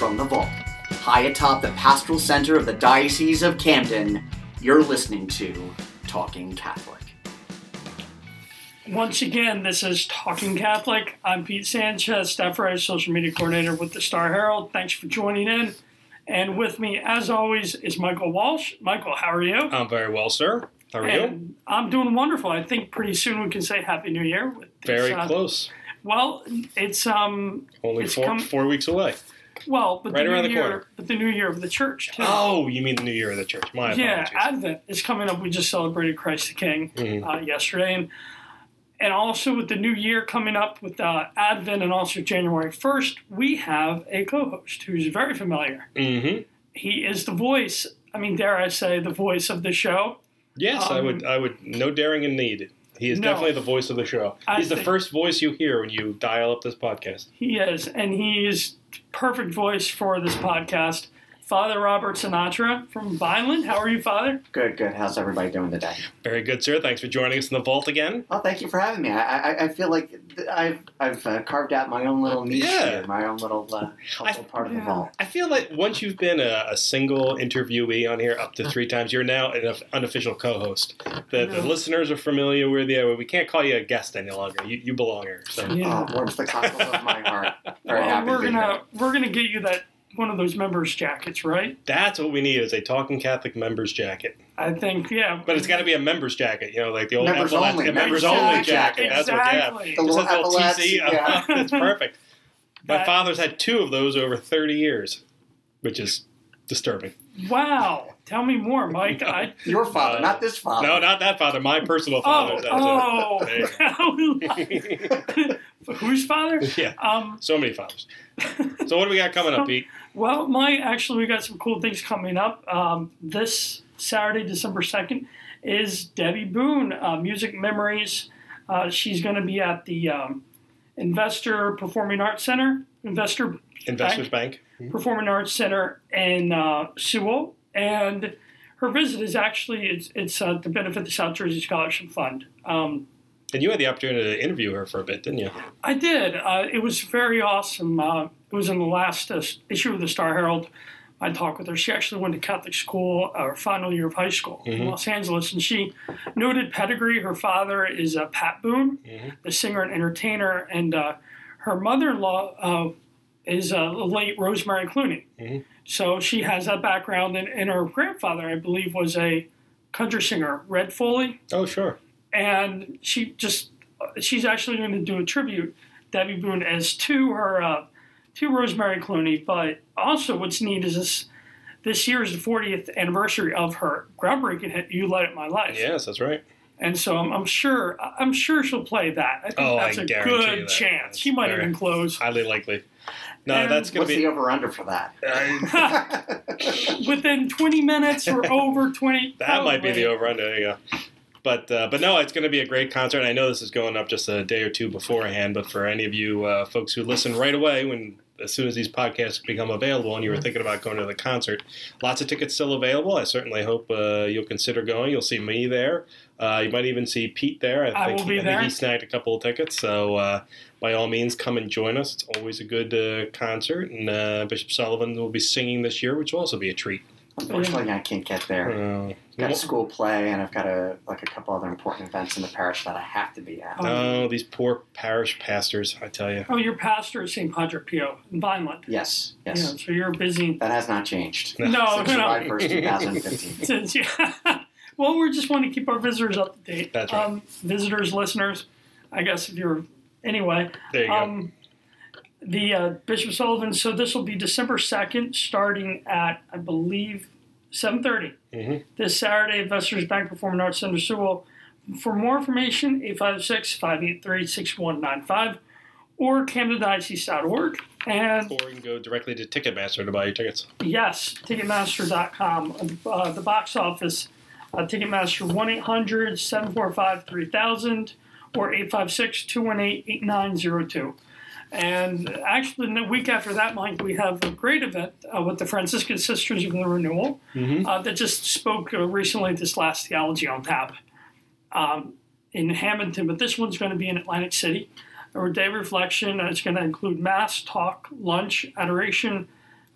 from the vault, high atop the pastoral center of the Diocese of Camden, you're listening to Talking Catholic. Once again, this is Talking Catholic. I'm Pete Sanchez, staff writer, social media coordinator with the Star Herald. Thanks for joining in. And with me, as always, is Michael Walsh. Michael, how are you? I'm very well, sir. How are you? I'm doing wonderful. I think pretty soon we can say Happy New Year. Very close. Well, it's only 4 weeks away. Well, but right around the the corner. But the New Year of the Church too. Oh, you mean the New Year of the Church? My apologies. Yeah, Advent is coming up. We just celebrated Christ the King yesterday, and also with the New Year coming up with Advent and also January 1st, we have a co-host who's very familiar. Mm-hmm. He is the voice. I mean, dare I say, the voice of the show? Yes, I would. No daring in need. He is definitely the voice of the show. He's the first voice you hear when you dial up this podcast. He is, and he is perfect voice for this podcast. Father Robert Sinatra from Vineland. How are you, Father? Good. How's everybody doing today? Very good, sir. Thanks for joining us in the vault again. Oh, thank you for having me. I feel like I've carved out my own little niche here, my own little helpful part of the vault. I feel like once you've been a single interviewee on here up to 3 times, you're now an unofficial co-host. The listeners are familiar with you. We can't call you a guest any longer. You belong here. So. Yeah. Oh, warms the cockles of my heart. Very happy to be here. We're gonna get you that. One of those members' jackets, right? That's what we need, is a Talking Catholic members jacket. I think, yeah. But it's got to be a members jacket, like the old members only jacket. That's exactly. What, yeah. The little TC. Yeah. It's perfect. My father's had 2 of those over 30 years, which is disturbing. Wow. Tell me more, Mike. Your father, not this father. No, not that father. My personal father. Whose father? Yeah. So many fathers. So what do we got coming up, Pete? Well, we got some cool things coming up. This Saturday, December 2nd, is Debbie Boone, Music Memories. She's going to be at the Investor Performing Arts Center, Investors Bank. Performing Arts Center in Sewell. And her visit is actually, it's to benefit the South Jersey Scholarship Fund. And you had the opportunity to interview her for a bit, didn't you? I did. It was very awesome. It was in the last issue of the Star Herald. I talked with her. She actually went to Catholic school, her final year of high school in Los Angeles. And she noted pedigree. Her father is Pat Boone, the singer and entertainer. And her mother-in-law is late Rosemary Clooney. So she has that background. And her grandfather, I believe, was a country singer, Red Foley. Oh, sure. And she's actually going to do a tribute, Debbie Boone, as to her, to Rosemary Clooney. But also what's neat is this year is the 40th anniversary of her groundbreaking hit, You Light Up My Life. Yes, that's right. And so I'm sure she'll play that. I think that's a good chance. She might even close. Highly likely. No, that's going to be... What's the over-under for that? Within 20 minutes or over 20... That might be the over-under. There you go. But no, it's going to be a great concert. I know this is going up just a day or 2 beforehand, but for any of you folks who listen right away, as soon as these podcasts become available and you were thinking about going to the concert, lots of tickets still available. I certainly hope you'll consider going. You'll see me there. You might even see Pete there. I will be there. I think he snagged a couple of tickets, so by all means, come and join us. It's always a good concert, and Bishop Sullivan will be singing this year, which will also be a treat. Unfortunately, I can't get there. I've got a school play, and I've got a couple other important events in the parish that I have to be at. Oh, these poor parish pastors, I tell you. Oh, your pastor is St. Padre Pio in Vineland. Yes. Yeah, so you're busy. That has not changed. No. Since July 1st, 2015. Well, we just want to keep our visitors up to date. That's right. Visitors, listeners, I guess if you're... Anyway. There you go. The Bishop Sullivan, so this will be December 2nd, starting at, I believe, 7:30. This Saturday, Investors Bank Performing Arts Center, Sewell. For more information, 856-583-6195 or CamdenDiocese.org. Or you can go directly to Ticketmaster to buy your tickets. Yes, Ticketmaster.com. The box office, Ticketmaster 1-800-745-3000 or 856-218-8902. And actually, the week after that, Mike, we have a great event with the Franciscan Sisters of the Renewal that just spoke recently this last Theology on Tap in Hamilton. But this one's going to be in Atlantic City. Our day reflection, it's going to include Mass, talk, lunch, adoration,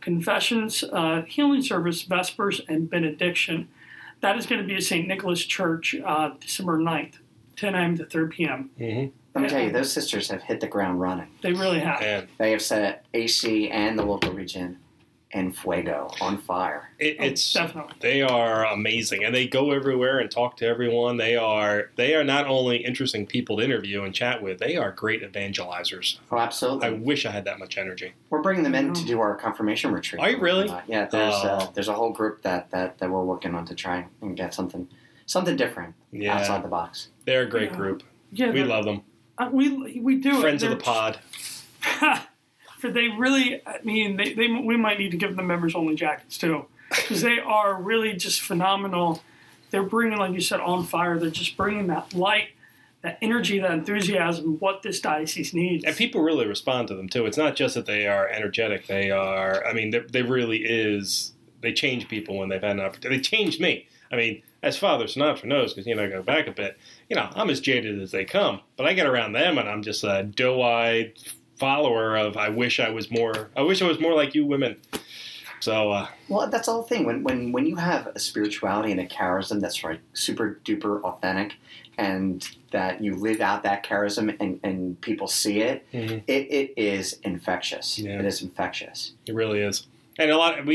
Confessions, Healing Service, Vespers, and Benediction. That is going to be at St. Nicholas Church, December 9th, 10 a.m. to 3 p.m. Mm-hmm. Let me tell you, those sisters have hit the ground running. They really have. And They have set AC and the local region in fuego, on fire. it's Definitely. they are amazing, and they go everywhere and talk to everyone. They are not only interesting people to interview and chat with, they are great evangelizers. Oh, absolutely. I wish I had that much energy. We're bringing them in to do our confirmation retreat. Are you really? Yeah, there's a whole group that we're working on to try and get something different Yeah, outside the box. they're a great Yeah. group. Yeah, We love them. we do. Friends of the pod. For they really, I mean, we might need to give them members only jackets too, because they are really just phenomenal. They're bringing, like you said, on fire. They're just bringing that light, that energy, that enthusiasm, what this diocese needs. And people really respond to them too. It's not just that they are energetic. They are. I mean, they really is. They change people when they've had an opportunity. They changed me. I mean, as Father Sinatra knows, because go back a bit. I'm as jaded as they come, but I get around them and I'm just a doe-eyed follower of. I wish I was more like you women. So. Well, that's the whole thing. When you have a spirituality and a charism that's like super duper authentic, and that you live out that charism and people see it, Mm-hmm. it is infectious. Yeah. It is infectious. It really is. And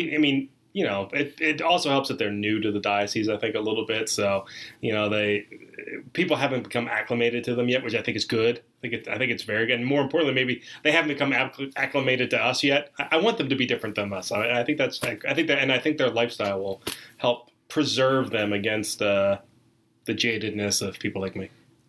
it also helps that they're new to the diocese, I think, a little bit. So, people haven't become acclimated to them yet, which I think is good. I think it's very good. And more importantly, maybe they haven't become acclimated to us yet. I want them to be different than us. I think their lifestyle will help preserve them against the jadedness of people like me.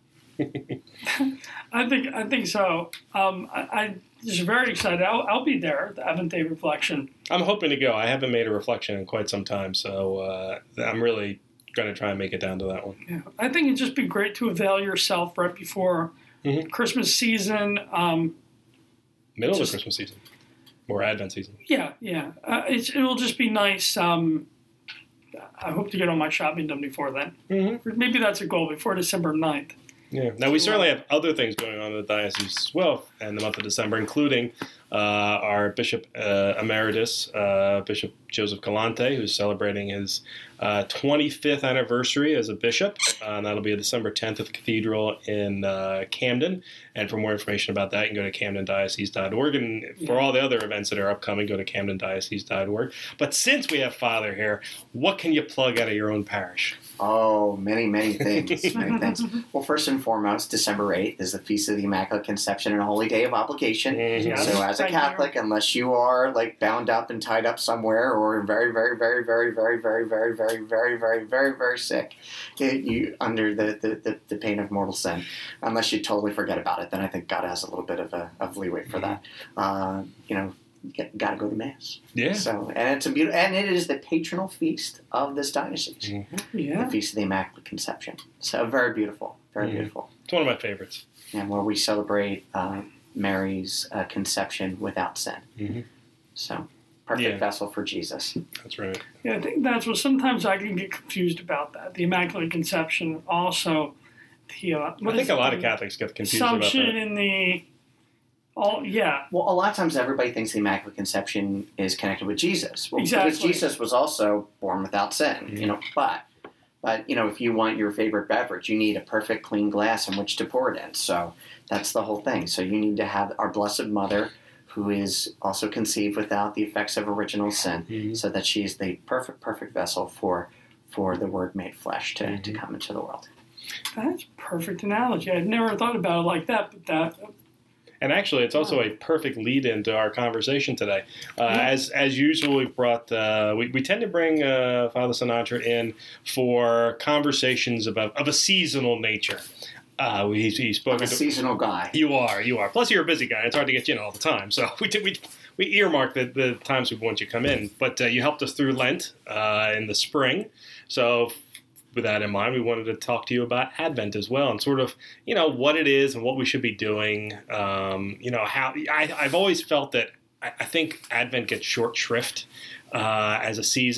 I think so. I just very excited. I'll be there at the Advent Day reflection. I'm hoping to go. I haven't made a reflection in quite some time, so I'm really going to try and make it down to that one. Yeah, I think it'd just be great to avail yourself right before Christmas season. Middle of the Christmas season or Advent season. Yeah. It'll just be nice. I hope to get all my shopping done before then. Mm-hmm. Maybe that's a goal, before December 9th. Yeah. Now, we certainly have other things going on in the diocese as well in the month of December, including our Bishop Emeritus, Bishop Joseph Galante, who's celebrating his 25th anniversary as a bishop. And that'll be December 10th at the Cathedral in Camden. And for more information about that, you can go to camdendiocese.org. And for all the other events that are upcoming, go to camdendiocese.org. But since we have Father here, what can you plug out of your own parish? Oh, many things. Many things. Well, first and foremost, December 8th is the Feast of the Immaculate Conception and Holy Day of Obligation. Mm-hmm. Yes. So as a Catholic, unless you are like bound up and tied up somewhere or very, very, very, very, very, very, very, very, very, very, very, very sick, you under the pain of mortal sin, unless you totally forget about it, then I think God has a little bit of leeway for that. Got to go to Mass. Yeah. So, and it's a beautiful, and it is the patronal feast of this diocese, Yeah. the Feast of the Immaculate Conception. So very beautiful, very beautiful. It's one of my favorites. And where we celebrate Mary's conception without sin. Mm-hmm. So, perfect vessel for Jesus. That's right. Yeah, I think that's what sometimes I can get confused about that. The Immaculate Conception, also the. I think a lot of Catholics get confused about Assumption that. in the. Yeah. Well, a lot of times everybody thinks the Immaculate Conception is connected with Jesus. Well, Exactly. because Jesus was also born without sin, but if you want your favorite beverage, you need a perfect clean glass in which to pour it in. So that's the whole thing. So you need to have our Blessed Mother, who is also conceived without the effects of original sin, so that she is the perfect vessel for the Word made flesh to come into the world. That's a perfect analogy. I'd never thought about it like that, but that. And actually, it's also a perfect lead-in to our conversation today. As usual, we've brought we tend to bring Father Sinatra in for conversations of a seasonal nature. He's spoken I'm a seasonal guy. You are. Plus, you're a busy guy. It's hard to get you in all the time. So we earmarked the times we want you to come in. But you helped us through Lent in the spring. So with that in mind, we wanted to talk to you about Advent as well, and sort of, what it is and what we should be doing. How I've always felt that I think Advent gets short shrift as a season.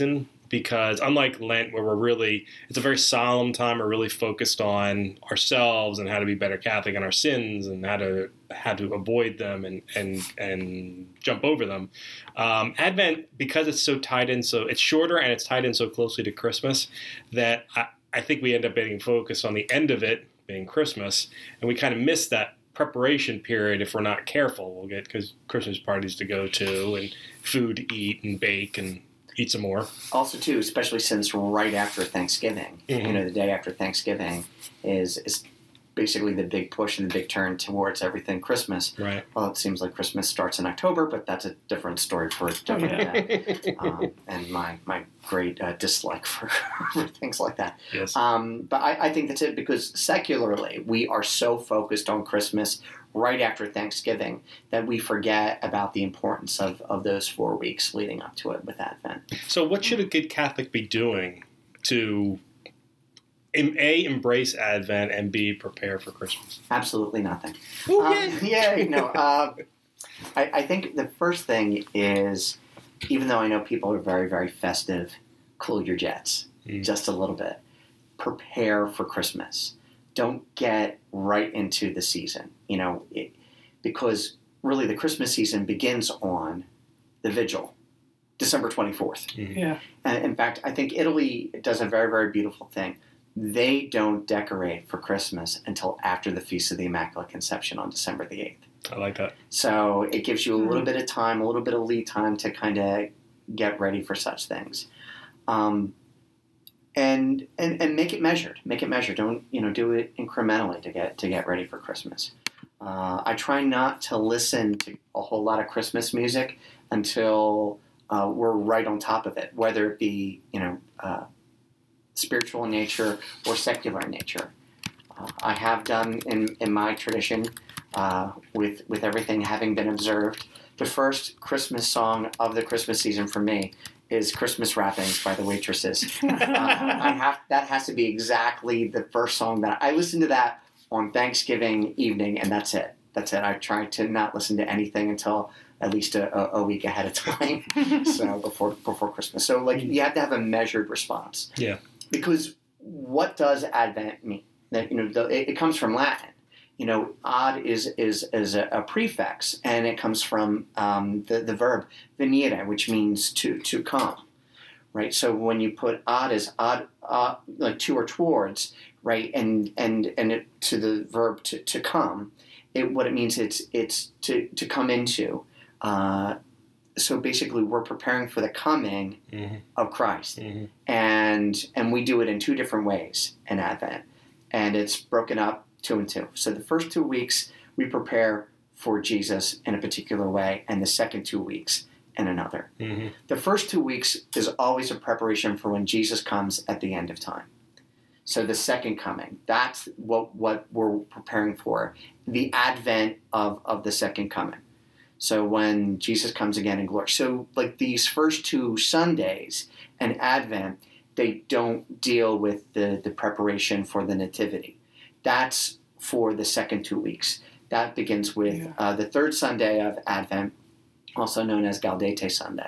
because unlike Lent, where it's a very solemn time, we're really focused on ourselves and how to be better Catholic and our sins and how to avoid them and jump over them. Advent, because it's so tied in, so it's shorter and it's tied in so closely to Christmas that I think we end up getting focused on the end of it being Christmas, and we kind of miss that preparation period if we're not careful. We'll get because Christmas parties to go to and food to eat and bake and eat some more. Also, too, especially since right after Thanksgiving, the day after Thanksgiving is basically the big push and the big turn towards everything Christmas. Right. Well, it seems like Christmas starts in October, but that's a different story for a different day. And my great dislike for things like that. Yes. But I think that's it, because secularly we are so focused on Christmas right after Thanksgiving that we forget about the importance of those 4 weeks leading up to it with Advent. So what should a good Catholic be doing to A, embrace Advent, and B, prepare for Christmas? Absolutely nothing. Yay! I think the first thing is, even though I know people are very, very festive, cool your jets just a little bit. Prepare for Christmas. Don't get right into the season, because really the Christmas season begins on the Vigil, December 24th. Mm-hmm. Yeah. And in fact, I think Italy does a very, very beautiful thing. They don't decorate for Christmas until after the Feast of the Immaculate Conception on December the 8th. I like that. So it gives you a little bit of time, a little bit of lead time to kind of get ready for such things. And make it measured. Make it measured. Don't do it incrementally to get ready for Christmas. I try not to listen to a whole lot of Christmas music until we're right on top of it, whether it be spiritual in nature or secular in nature. I have done in my tradition, with everything having been observed, the first Christmas song of the Christmas season for me is Christmas Wrappings by the Waitresses. That has to be exactly the first song that I listen to that on Thanksgiving evening, and that's it. I try to not listen to anything until at least a week ahead of time, so before Christmas. So you have to have a measured response. Yeah. Because what does Advent mean? That it comes from Latin. Ad is a prefix, and it comes from the verb venire, which means to come, right? So when you put ad as ad, like to or towards, right, and it, to the verb to come, what it means it's to come into. So basically, we're preparing for the coming of Christ, and we do it in two different ways in Advent, and it's broken up 2 and 2. So the first 2 weeks we prepare for Jesus in a particular way, and the second 2 weeks in another. Mm-hmm. The first 2 weeks is always a preparation for when Jesus comes at the end of time. So the second coming, that's what we're preparing for, the advent of the second coming. So when Jesus comes again in glory. So these first 2 Sundays and Advent, they don't deal with the preparation for the Nativity. That's for the second 2 weeks. That begins with the third Sunday of Advent, also known as Gaudete Sunday,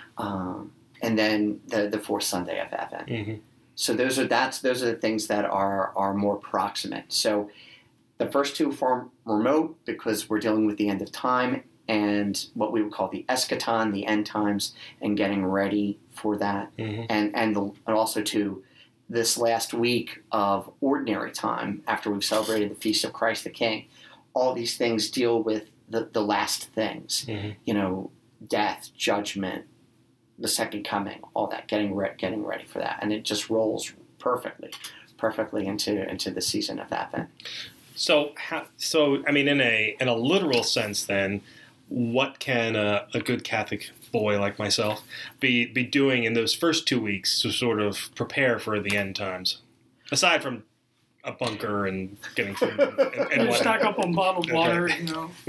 and then the fourth Sunday of Advent. Mm-hmm. So those are the things that are more proximate. So the first 2 form remote because we're dealing with the end of time and what we would call the eschaton, the end times, and getting ready for that, and also to this last week of ordinary time after we've celebrated the Feast of Christ the King. All these things deal with the last things, death, judgment, the second coming, all that, getting ready for that, and it just rolls perfectly into the season of Advent. So I mean, in a literal sense, then, what can a good Catholic boy like myself be doing in those first 2 weeks to sort of prepare for the end times, aside from a bunker and getting food and stack up on bottled water, and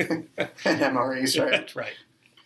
MREs, right? That's right.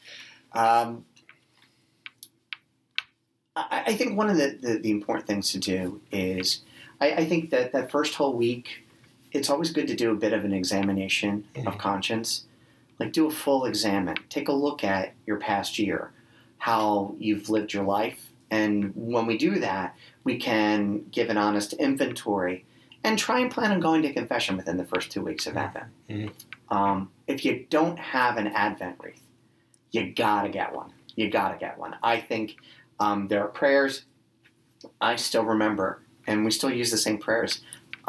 I think one of the important things to do is, I think that first whole week, it's always good to do a bit of an examination of conscience. Do a full examine. Take a look at your past year, how you've lived your life, And when we do that, we can give an honest inventory and try and plan on going to confession within the first 2 weeks of Advent. Mm-hmm. If you don't have an Advent wreath, you gotta get one. You gotta get one. I think there are prayers I still remember, and we still use the same prayers.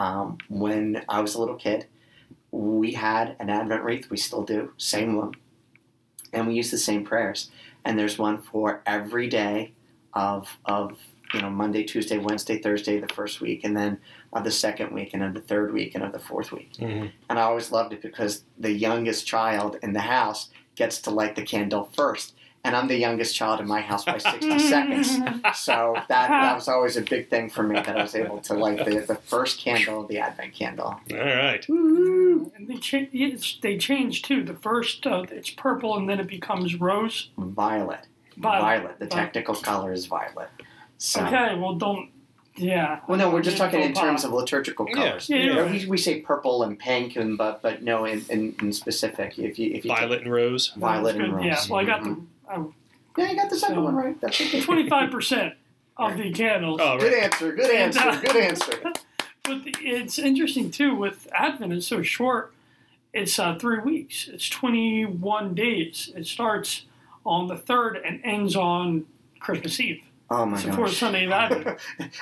When I was a little kid, we had an Advent wreath. We still do, same one, and we use the same prayers. And there's one for every day of Monday, Tuesday, Wednesday, Thursday, the first week, and then of the second week, and of the third week, and of the fourth week. Mm-hmm. And I always loved it because the youngest child in the house gets to light the candle first. And I'm the youngest child in my house by 60 seconds. So that was always a big thing for me, that I was able to light the first candle, the Advent candle. All right. Woo-hoo. And they change too. The first, it's purple, and then it becomes rose. Violet. The technical color is violet. So, okay, well, yeah. Well, no, we're just talking in terms of liturgical colors. Yeah. We say purple and pink, but no, in specific, if you Violet and rose. Violet and rose. Yeah, well, I got the. Yeah, you got the second one right. That's okay. 25% of the candles. Oh, right. Good answer. Good answer. But it's interesting too. With Advent, it's so short. It's 3 weeks. It's 21 days. It starts on the 3rd and ends on Christmas Eve. Oh my gosh! gosh! The fourth Sunday of Advent.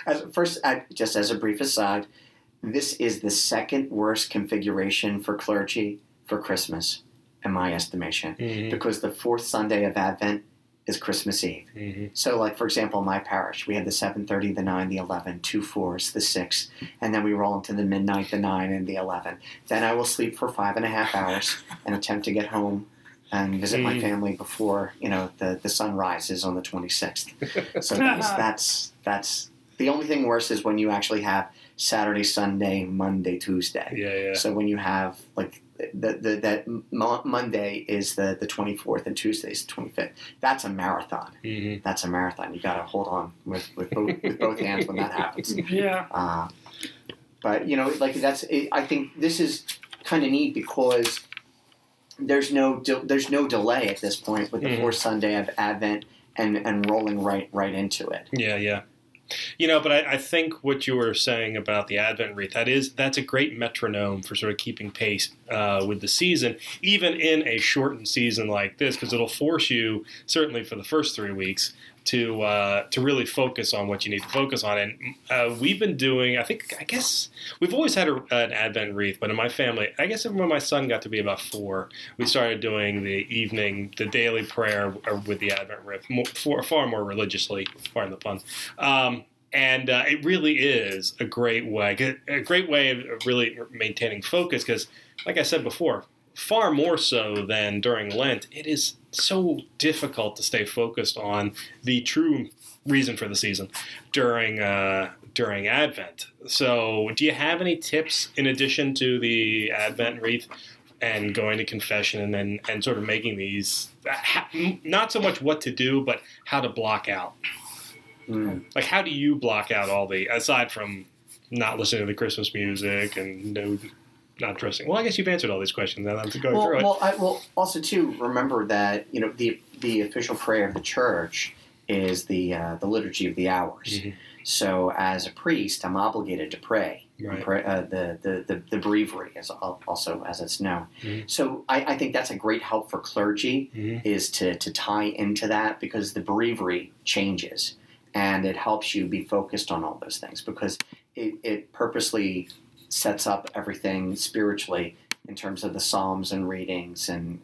Just as a brief aside, this is the second worst configuration for clergy for Christmas, in my estimation, because the fourth Sunday of Advent is Christmas Eve. Mm-hmm. So, like, for example, my parish, we have the 7:30, the 9, the 11, 2 4s, the 6, and then we roll into the midnight, the 9, and the 11. Then I will sleep for 5.5 hours and attempt to get home and visit my family before, the sun rises on the 26th. So that's the only thing worse is when you actually have Saturday, Sunday, Monday, Tuesday. Yeah. So when you have, like, that Monday is the 24th and Tuesday is the 25th. That's a marathon. Mm-hmm. That's a marathon. You got to hold on with both hands when that happens. Yeah. But I think this is kind of neat because there's no delay at this point with the fourth Sunday of Advent and rolling right into it. Yeah. But I think what you were saying about the Advent wreath, that's a great metronome for sort of keeping pace with the season, even in a shortened season like this, because it'll force you, certainly for the first 3 weeks, to really focus on what you need to focus on. And we've been doing, I guess, we've always had an Advent wreath, but in my family, I guess when my son got to be about 4, we started doing the daily prayer with the Advent wreath, far more religiously, pardon the pun. And it really is a great way of really maintaining focus because, like I said before, far more so than during Lent, it is so difficult to stay focused on the true reason for the season during Advent. So do you have any tips in addition to the Advent wreath and going to confession and sort of making these, not so much what to do, but how to block out? Like, how do you block out aside from not listening to the Christmas music and not dressing? Well, I guess you've answered all these questions now. I'm going through it. Well, also too, remember that the official prayer of the church is the liturgy of the hours. Mm-hmm. So, as a priest, I'm obligated to pray. Right. The breviary is also as it's known. Mm-hmm. So, I think that's a great help for clergy is to tie into that because the breviary changes. And it helps you be focused on all those things because it purposely sets up everything spiritually in terms of the psalms and readings and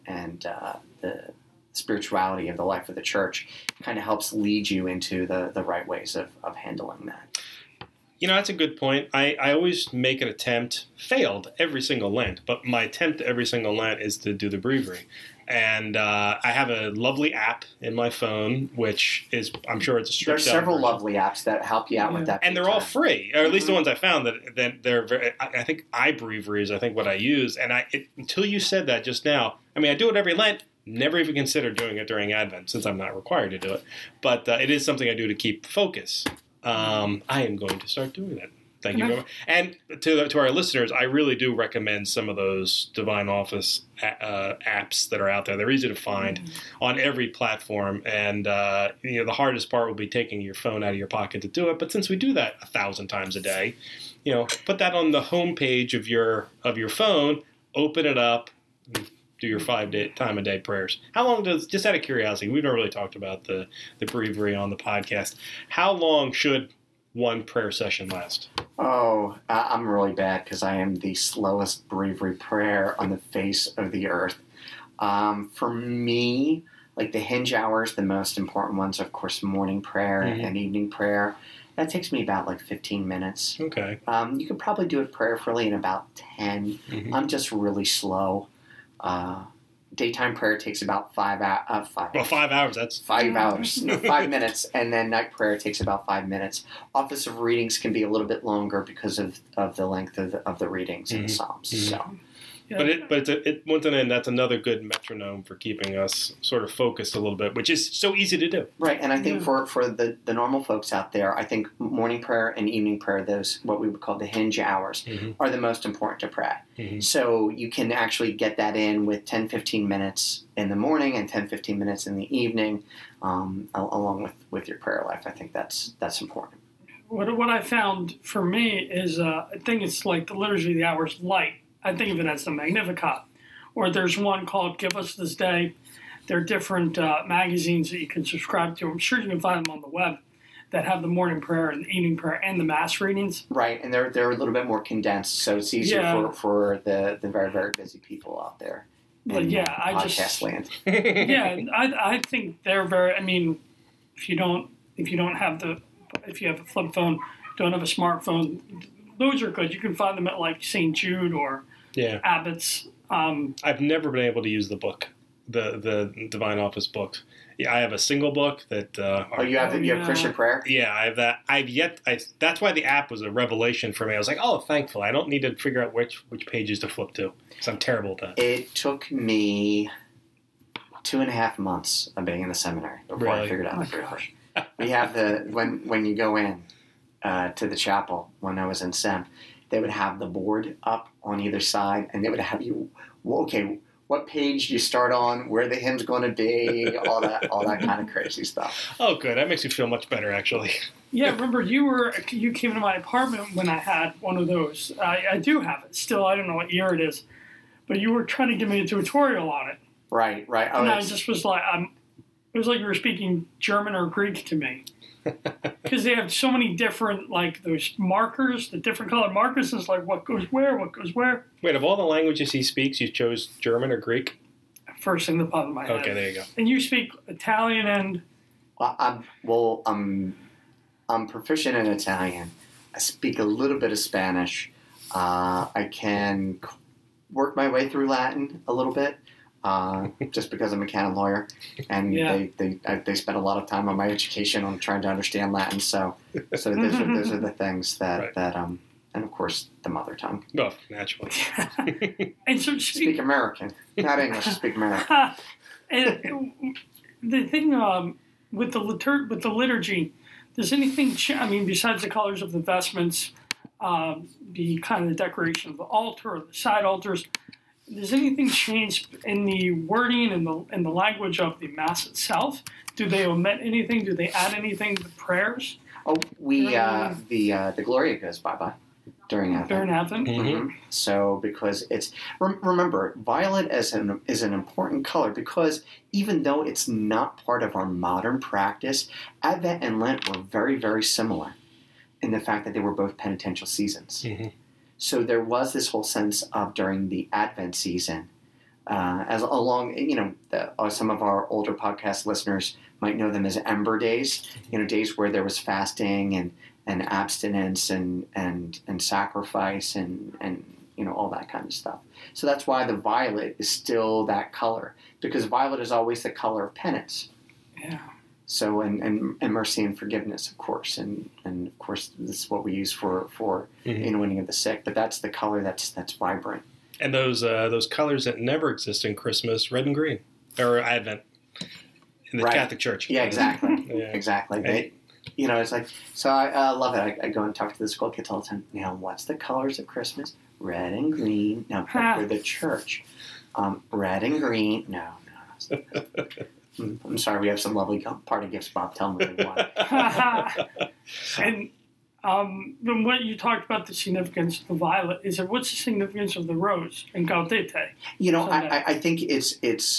the spirituality of the life of the church. Kind of helps lead you into the right ways of handling that. That's a good point. I always make an attempt, failed every single Lent, but my attempt every single Lent is to do the breviary. And I have a lovely app in my phone, which is, I'm sure it's a strict There's several lovely apps that help you out with that. And they're all free, or at least the ones I found that they're very, I think iBreviary is, what I use. And until you said that just now, I do it every Lent, never even considered doing it during Advent since I'm not required to do it. But it is something I do to keep focus. I am going to start doing that. Thank you very much. And to our listeners, I really do recommend some of those Divine Office apps that are out there. They're easy to find on every platform, and the hardest part will be taking your phone out of your pocket to do it. But since we do that 1,000 times a day, put that on the home page of your phone, open it up, and do your 5 time a day prayers. How long just out of curiosity, we've never really talked about the breviary on the podcast. How long should one prayer session last? Oh, I'm really bad because I am the slowest breviary prayer on the face of the earth. For me, like the hinge hours, the most important ones, of course, morning prayer and evening prayer. That takes me about like 15 minutes. Okay. You could probably do it prayerfully in about 10. I'm just really slow. Daytime prayer takes about 5 hours. Well, 5 hours, that's... 5 hours. No, 5 minutes. And then night prayer takes about 5 minutes. Office of readings can be a little bit longer because of the length of the readings in the Psalms. So. Yeah. But once again, that's another good metronome for keeping us sort of focused a little bit, which is so easy to do. Right, and I think for the normal folks out there, I think morning prayer and evening prayer, those what we would call the hinge hours, are the most important to pray. So you can actually get that in with 10-15 minutes in the morning and 10-15 minutes in the evening, along with your prayer life. I think that's important. What I found for me is I think it's like the Liturgy of the Hours light. I think of it as the Magnificat. Or there's one called Give Us This Day. There are different magazines that you can subscribe to. I'm sure you can find them on the web that have the morning prayer and the evening prayer and the Mass readings. Right, and they're a little bit more condensed, so it's easier for the very, very busy people out there in podcast land. I think they're very, I mean, if you have a flip phone, don't have a smartphone, those are good. You can find them at like St. Jude or Abbott's. I've never been able to use the book, the Divine Office books. Yeah, I have a single book that. You have Christian prayer? Yeah, I have that. That's why the app was a revelation for me. I was like, oh, thankful. I don't need to figure out which pages to flip to because I'm terrible at that. It took me 2.5 months of being in the seminary before I figured out the prayer. We have when you go in to the chapel when I was in SEM, they would have the board up on either side, and they would have you, what page do you start on, where the hymn's going to be, all that kind of crazy stuff. Oh, good. That makes me feel much better, actually. Yeah, remember you came into my apartment when I had one of those. I do have it still. I don't know what year it is, but you were trying to give me a tutorial on it. Right. Oh, and I just was like, it was like you were speaking German or Greek to me. Because they have so many different, like, those markers, the different colored markers. It's like, what goes where? Wait, of all the languages he speaks, you chose German or Greek? First thing that popped in my head. Okay, there you go. And you speak Italian and... I'm proficient in Italian. I speak a little bit of Spanish. I can work my way through Latin a little bit. Just because I'm a canon lawyer, and they spent a lot of time on my education on trying to understand Latin. So those are the things that and of course the mother tongue. No, naturally. And so speak American, not English. Speak American. And the thing with the liturgy, does anything? I mean, besides the colors of the vestments, the kind of the decoration of the altar or the side altars. Does anything change in the wording and the language of the Mass itself? Do they omit anything? Do they add anything to the prayers? Oh, the Gloria goes bye-bye during Advent. During Advent? Mm-hmm. So because it's... Remember, violet is an important color because even though it's not part of our modern practice, Advent and Lent were very, very similar in the fact that they were both penitential seasons. Mm-hmm. So there was this whole sense of during the Advent season, some of our older podcast listeners might know them as Ember Days, days where there was fasting and abstinence and sacrifice and all that kind of stuff. So that's why the violet is still that color, because violet is always the color of penance. Yeah. So and mercy and forgiveness, of course, and of course this is what we use for anointing of the sick. But that's the color that's vibrant. And those colors that never exist in Christmas, red and green, or Advent, in the Catholic Church. Yeah, exactly, exactly. It's like, so I love it. I go and talk to the school kids all the time. Now, what's the colors of Christmas? Red and green. No, but for the church. Red and green. No. I'm sorry, we have some lovely party gifts, Bob. Tell me what you want. And then what you talked about the significance of the violet, what's the significance of the rose and Gaudete? I think it's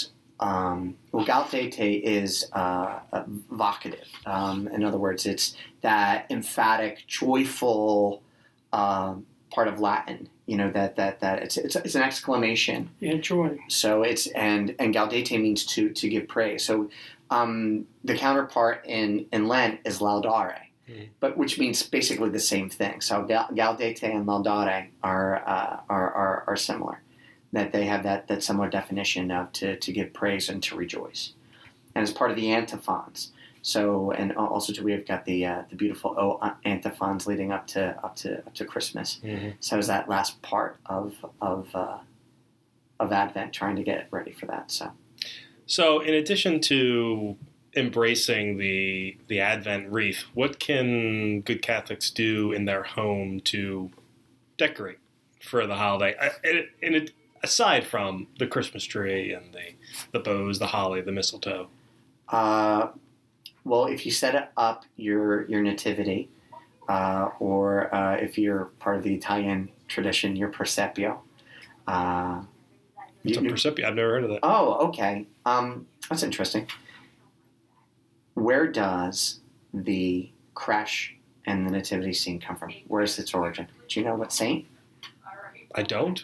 Gaudete is vocative. In other words, it's that emphatic, joyful part of Latin. That it's an exclamation. Yeah, joy. So it's and Gaudete means to give praise. So the counterpart in Lent is laudare. But which means basically the same thing. So Gaudete and laudare are similar. That they have that similar definition of to give praise and to rejoice, and as part of the antiphons. So and also too, we've got the beautiful antiphons leading up to Christmas. Mm-hmm. So is that last part of Advent, trying to get ready for that. So in addition to embracing the Advent wreath, what can good Catholics do in their home to decorate for the holiday? Aside from the Christmas tree and the bows, the holly, the mistletoe. Well, if you set up your nativity, or if you're part of the Italian tradition, your presepio. What's a presepio? I've never heard of that. Oh, okay. That's interesting. Where does the creche and the nativity scene come from? Where is its origin? Do you know what saint? I don't.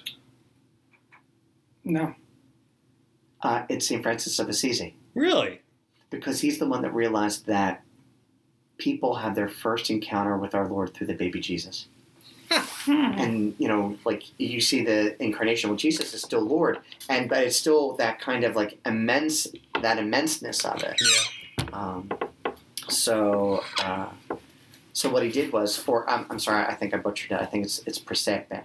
No. It's St. Francis of Assisi. Really? Because he's the one that realized that people have their first encounter with our Lord through the baby Jesus. And, like you see the incarnation, well, Jesus is still Lord, but it's still that kind of like immenseness of it. Yeah. So what he did was, I'm sorry, I think I butchered it. I think it's presepe.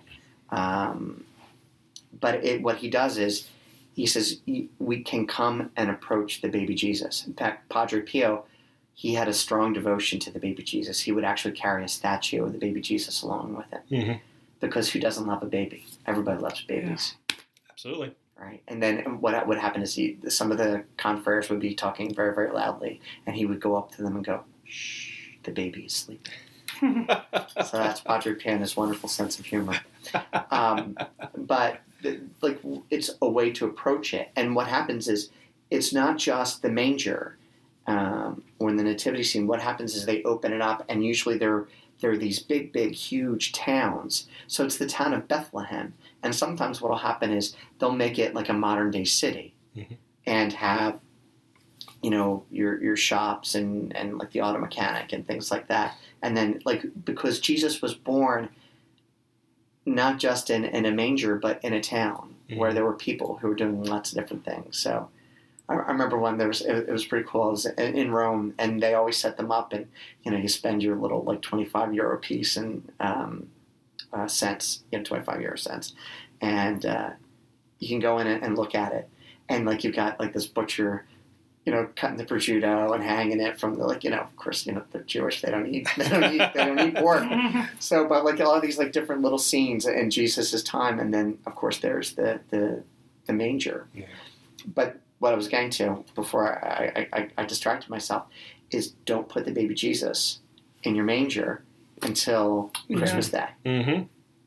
But what he does is, he says, we can come and approach the baby Jesus. In fact, Padre Pio, he had a strong devotion to the baby Jesus. He would actually carry a statue of the baby Jesus along with him. Mm-hmm. Because who doesn't love a baby? Everybody loves babies. Yeah. Absolutely. Right. And then what would happen is some of the confreres would be talking very, very loudly, and he would go up to them and go, "Shh, the baby is sleeping." So that's Padre Pio and his wonderful sense of humor. But it's a way to approach it. And what happens is, it's not just the manger or in the nativity scene. What happens is they open it up, and usually there are these big, big, huge towns. So it's the town of Bethlehem. And sometimes what will happen is they'll make it like a modern-day city. Mm-hmm. And have, your shops and like the auto mechanic and things like that. And then, because Jesus was born not just in a manger, but in a town where there were people who were doing lots of different things. So I remember when it was pretty cool. I was in Rome, and they always set them up, and you spend your little €25 piece and cents, 25 euro cents, and you can go in and look at it, and you've got this butcher, cutting the prosciutto and hanging it from the of course they're Jewish, they don't eat pork. So, but a lot of these different little scenes in Jesus' time, and then of course there's the manger. Yeah. But what I was getting to before I distracted myself is, don't put the baby Jesus in your manger until Christmas Day. Mm-hmm.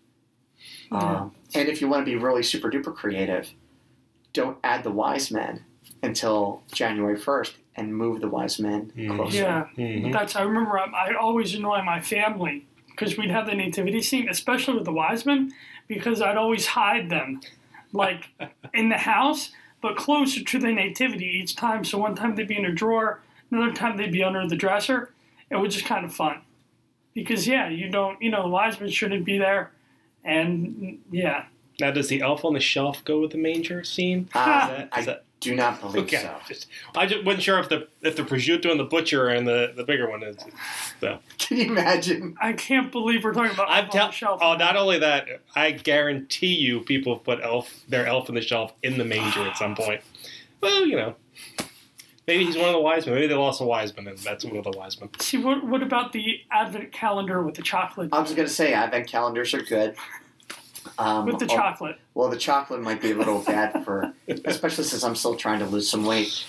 And if you want to be really super duper creative, don't add the wise men until January 1st and move the wise men closer. Yeah, mm-hmm. I remember I'd always annoy my family because we'd have the nativity scene, especially with the wise men, because I'd always hide them in the house, but closer to the nativity each time. So one time they'd be in a drawer, another time they'd be under the dresser. It was just kind of fun because, the wise men shouldn't be there. And, yeah. Now, does the elf on the shelf go with the manger scene? I do not believe so. I just wasn't sure if the prosciutto and the butcher and the bigger one is. So. Can you imagine? I can't believe we're talking about elf on the shelf. Oh, not only that, I guarantee you people put their elf on the shelf in the manger at some point. Well, Maybe he's one of the wise men. Maybe they lost a wise man, and that's one of the wise men. See, what about the Advent calendar with the chocolate? I was going to say Advent calendars are good. With the chocolate. Well, the chocolate might be a little bad for, especially since I'm still trying to lose some weight.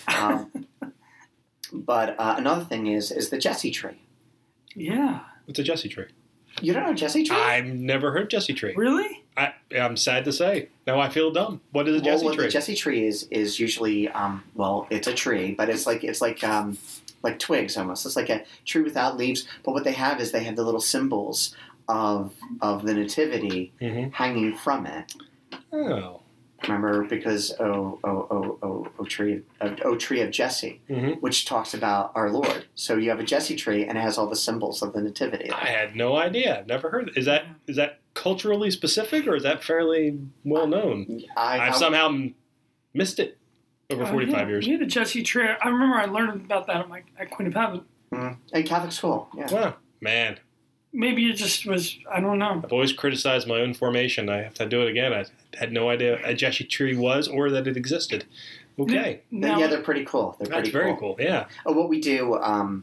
But another thing is the Jesse tree. Yeah. What's a Jesse tree? You don't know Jesse tree? I've never heard Jesse tree. Really? I'm sad to say. Now I feel dumb. What is a Jesse tree? The Jesse tree is usually it's a tree, but it's like twigs almost. It's like a tree without leaves. But what they have is they have the little symbols of the nativity hanging from it. Oh. Remember, because tree of Jesse, which talks about our Lord. So you have a Jesse tree, and it has all the symbols of the nativity. I had no idea. Never heard. Is that culturally specific, or is that fairly well known? I've somehow missed it over 45 years. We had a Jesse tree. I remember I learned about that at Queen of Heaven. In Catholic school. Yeah. Wow, man. Maybe it just was, I don't know. I've always criticized my own formation. I have to do it again. I had no idea a Jesse tree was or that it existed. Okay. Yeah, they're pretty cool. That's very cool, yeah. What we do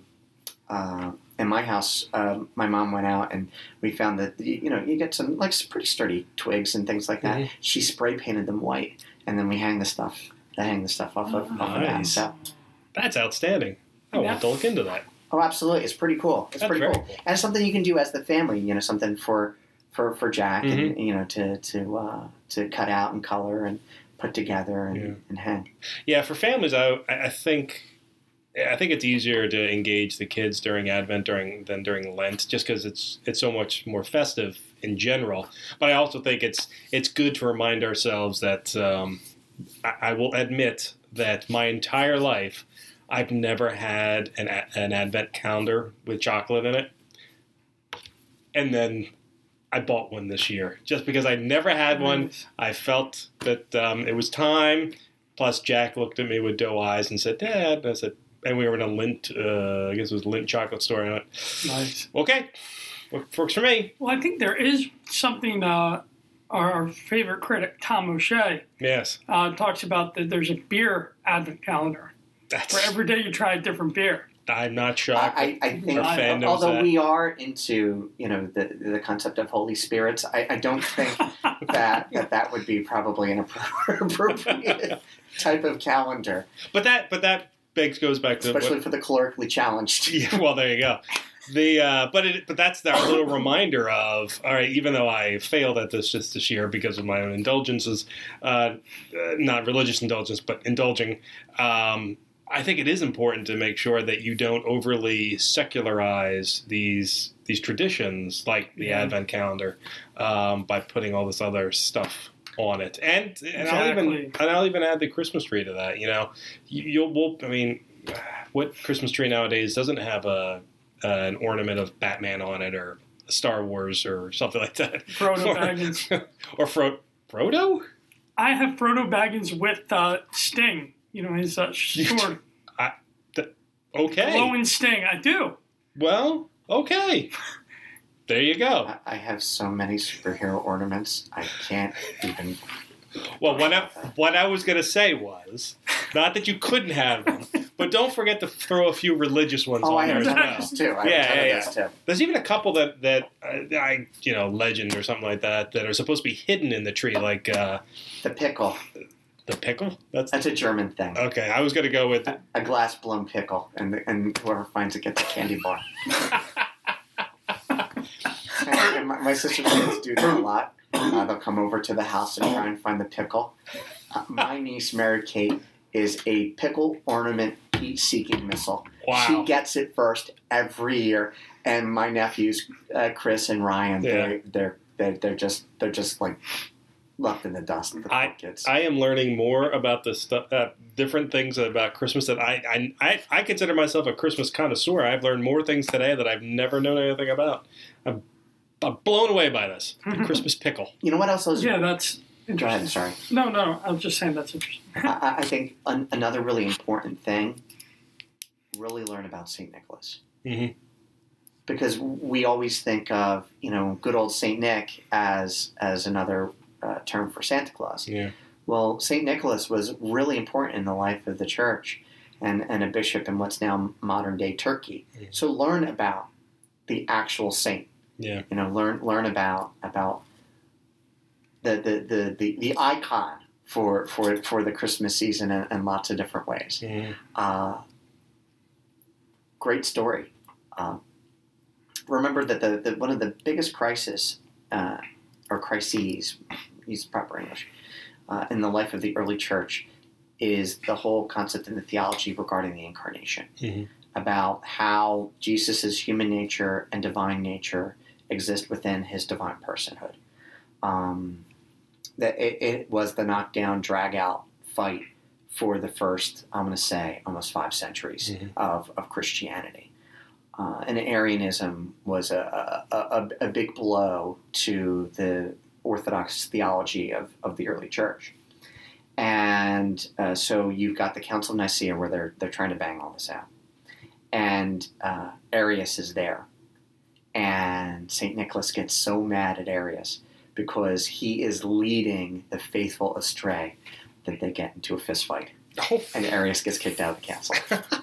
in my house, my mom went out and we found that, you get some pretty sturdy twigs and things like that. She spray painted them white, and then we hang the stuff off of that. So. That's outstanding. I want to look into that. Oh, absolutely! It's pretty cool. It's pretty cool, and it's something you can do as the family. Something for Jack, and to cut out and color and put together and hang. Yeah, for families, I think it's easier to engage the kids during Advent than during Lent, just because it's so much more festive in general. But I also think it's good to remind ourselves that I will admit that my entire life, I've never had an Advent calendar with chocolate in it. And then I bought one this year just because I never had one. I felt that it was time. Plus, Jack looked at me with doe eyes and said, "Dad," and I said, and we were in a Lindt, I guess it was Lindt chocolate store. And I went, nice. Okay, works for me. Well, I think there is something, our favorite critic, Tom O'Shea, talks about that there's a beer Advent calendar. For every day you try a different beer. I'm not shocked. I think, although we are into the concept of Holy Spirits, I don't think that would be probably an appropriate type of calendar. But that goes back to especially for the calorically challenged. Yeah, well, there you go. But that's our little reminder of, all right, even though I failed at this just this year because of my own indulgences, not religious indulgence, but indulging. I think it is important to make sure that you don't overly secularize these traditions, like the Advent calendar, by putting all this other stuff on it. And I'll even add the Christmas tree to that. What Christmas tree nowadays doesn't have an ornament of Batman on it or Star Wars or something like that? Frodo Baggins. Or Frodo? I have Frodo Baggins with Sting. His sword. Okay. Glowing Sting. I do. Well, okay. There you go. I have so many superhero ornaments, I can't even... Well, what I was going to say was, not that you couldn't have them, but don't forget to throw a few religious ones on there as well. Yeah. There's even a couple that legend or something like that are supposed to be hidden in the tree, like... the pickle. The pickle? That's a German thing. Okay, I was going to go with... A glass blown pickle, and whoever finds it gets a candy bar. and my sister's kids do that a lot. They'll come over to the house and try and find the pickle. My niece, Mary Kate, is a pickle ornament heat-seeking missile. Wow. She gets it first every year. And my nephews, Chris and Ryan, they're just like... left in the dust. I am learning more about the stuff, different things about Christmas that I consider myself a Christmas connoisseur. I've learned more things today that I've never known anything about. I'm blown away by this. The Christmas pickle. You know what else is... Yeah, that's interesting. Go ahead, sorry. No, I was just saying that's interesting. I think another really important thing, really learn about St. Nicholas. Mm-hmm. Because we always think of, good old St. Nick as another... term for Santa Claus. Yeah. Well, St. Nicholas was really important in the life of the church, and a bishop in what's now modern day Turkey. Mm. So learn about the actual saint. Yeah. Learn about the icon for the Christmas season in lots of different ways. Mm. Great story. Remember that one of the biggest crises or crises, use proper English, in the life of the early church is the whole concept in the theology regarding the incarnation, Mm-hmm. about how Jesus' human nature and divine nature exist within his divine personhood. That it was the knockdown, drag-out fight for the first, I'm going to say, almost 5 centuries Mm-hmm. of Christianity. And Arianism was a big blow to the Orthodox theology of the early church. And so you've got the Council of Nicaea where they're trying to bang all this out. And Arius is there. And St. Nicholas gets so mad at Arius because he is leading the faithful astray that they get into a fist fight. Oh. And Arius gets kicked out of the castle.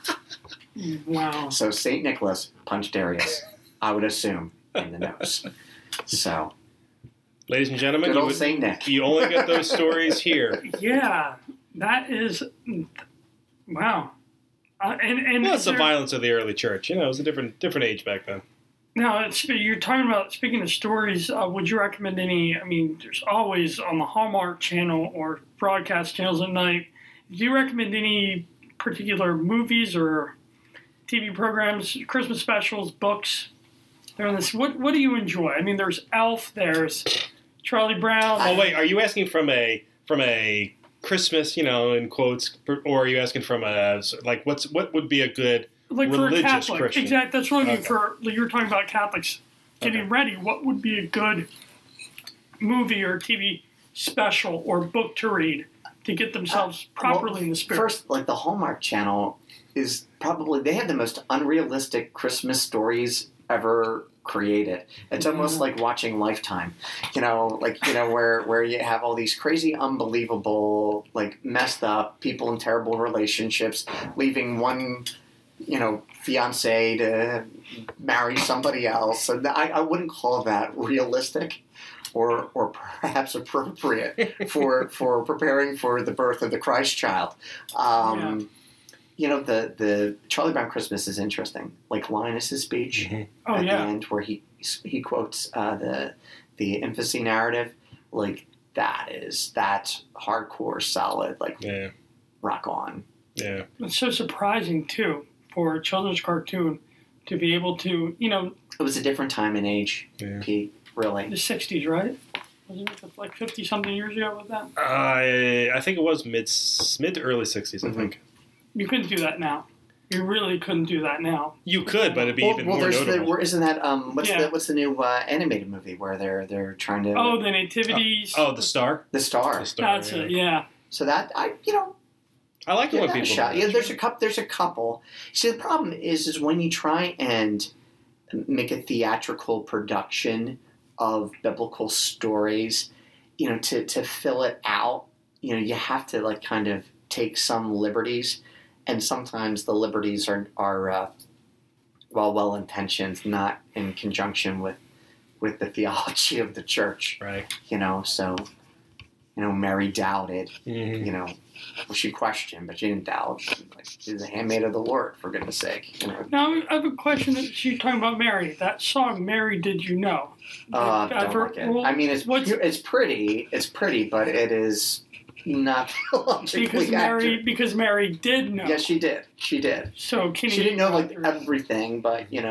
Wow. So St. Nicholas punched Arius, I would assume, in the nose. So, Ladies and gentlemen, good old St. Nick. you only get those stories here. Yeah, that is, wow. And Well, it's the violence of the early church. It was a different age back then. Now, you're talking about, speaking of stories, would you recommend any, there's always on the Hallmark Channel or broadcast channels at night, do you recommend any particular movies or TV programs, Christmas specials, books? What do you enjoy? There's Elf, there's Charlie Brown. Oh wait, are you asking from a Christmas, in quotes, or are you asking from what would be a good like for a religious Catholic? Christian? Exactly. That's what I mean. Okay. You're talking about Catholics getting ready. What would be a good movie or TV special or book to read to get themselves properly in the spirit? First, the Hallmark Channel is probably, they have the most unrealistic Christmas stories ever created. It's almost like watching Lifetime, where you have all these crazy, unbelievable, messed up people in terrible relationships, leaving one, fiance to marry somebody else. And I wouldn't call that realistic or perhaps appropriate for preparing for the birth of the Christ child. The Charlie Brown Christmas is interesting. Like Linus's speech at the end, where he quotes the infancy narrative, that's hardcore, solid, rock on. Yeah, it's so surprising too for a children's cartoon to be able to, It was a different time and age, Pete. Really, the '60s, right? Wasn't it 50-something years ago with that? I think it was mid to early '60s. I think. You couldn't do that now. You really couldn't do that now. You could, but it'd be even more notable. Isn't that what's the new animated movie where they're trying to? Oh, the Nativities. The Star. The Star. That's it. Yeah. So that I like it when people. Shot. Yeah, there's a couple. See, the problem is when you try and make a theatrical production of biblical stories, to fill it out, you have to kind of take some liberties. And sometimes the liberties are well-intentioned, not in conjunction with the theology of the church. Right. Mary doubted. Mm-hmm. She questioned, but she didn't doubt. She's a handmaid of the Lord, for goodness sake. Now, I have a question that she's talking about Mary. That song, Mary, Did You Know? Don't like it. It's pretty, but it is not theologically because Mary did know. Yes, she did. She did. So she didn't know everything, but she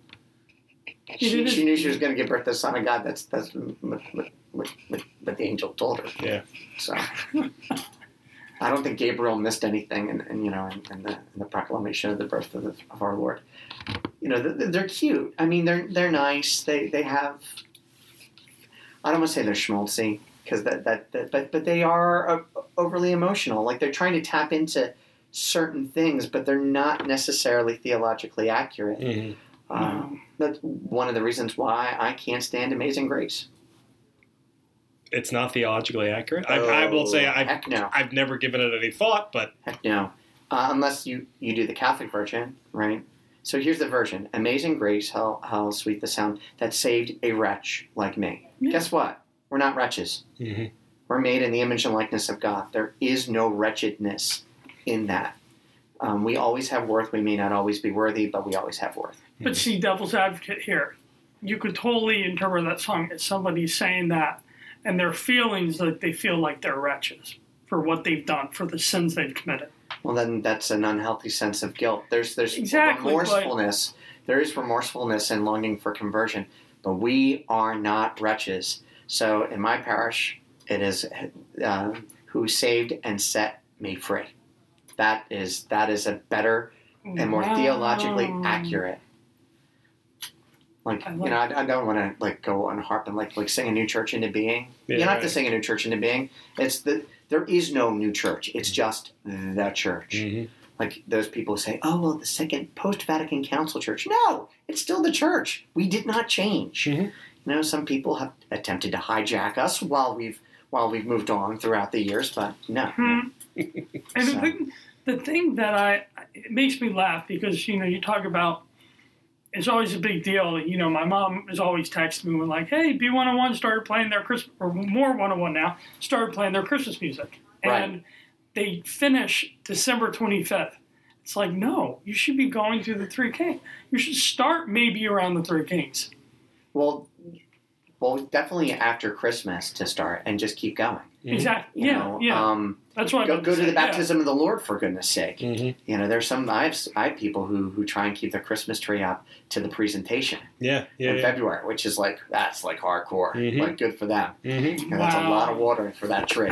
knew she was going to give birth to the Son of God. That's what the angel told her. Yeah. So I don't think Gabriel missed anything in the proclamation of the birth of our Lord. They're cute. They're nice. They have. I don't want to say they're schmaltzy. But they are overly emotional. They're trying to tap into certain things, but they're not necessarily theologically accurate. Mm-hmm. That's one of the reasons why I can't stand Amazing Grace. It's not theologically accurate. I will say heck no. I've never given it any thought, but heck no. unless you do the Catholic version, right? So here's the version. Amazing grace, how sweet the sound that saved a wretch like me. Yeah. Guess what? We're not wretches. Mm-hmm. We're made in the image and likeness of God. There is no wretchedness in that. We always have worth. We may not always be worthy, but we always have worth. But see, devil's advocate here. You could totally interpret that song as somebody saying that and their feelings that they feel like they're wretches for what they've done, for the sins they've committed. Well, then that's an unhealthy sense of guilt. There's Exactly, remorsefulness. There is remorsefulness and longing for conversion, but we are not wretches. So in my parish, it is who saved and set me free. That is a better and more theologically accurate. Like, I don't want to go on harp and sing a new church into being. Yeah, you don't have to sing a new church into being. There is no new church. It's just the church. Mm-hmm. Like those people who say, "Oh, well, the second post-Vatican Council church." No, it's still the church. We did not change. Mm-hmm. Some people have attempted to hijack us while we've moved on throughout the years, but no. And the thing that it makes me laugh because you talk about. It's always a big deal. My mom is always texting me when hey, B101 started playing their Christmas, or more 101 now, started playing their Christmas music. Right. And they finish December 25th. It's no, you should be going through the Three Kings. You should start maybe around the Three Kings. Well, definitely after Christmas to start and just keep going. Mm-hmm. Exactly. Yeah. That's why go to the baptism of the Lord, for goodness sake. Mm-hmm. There's some I have people who try and keep their Christmas tree up to the presentation. In February, which is that's hardcore. Mm-hmm. Good for them. Mm-hmm. That's a lot of water for that tree.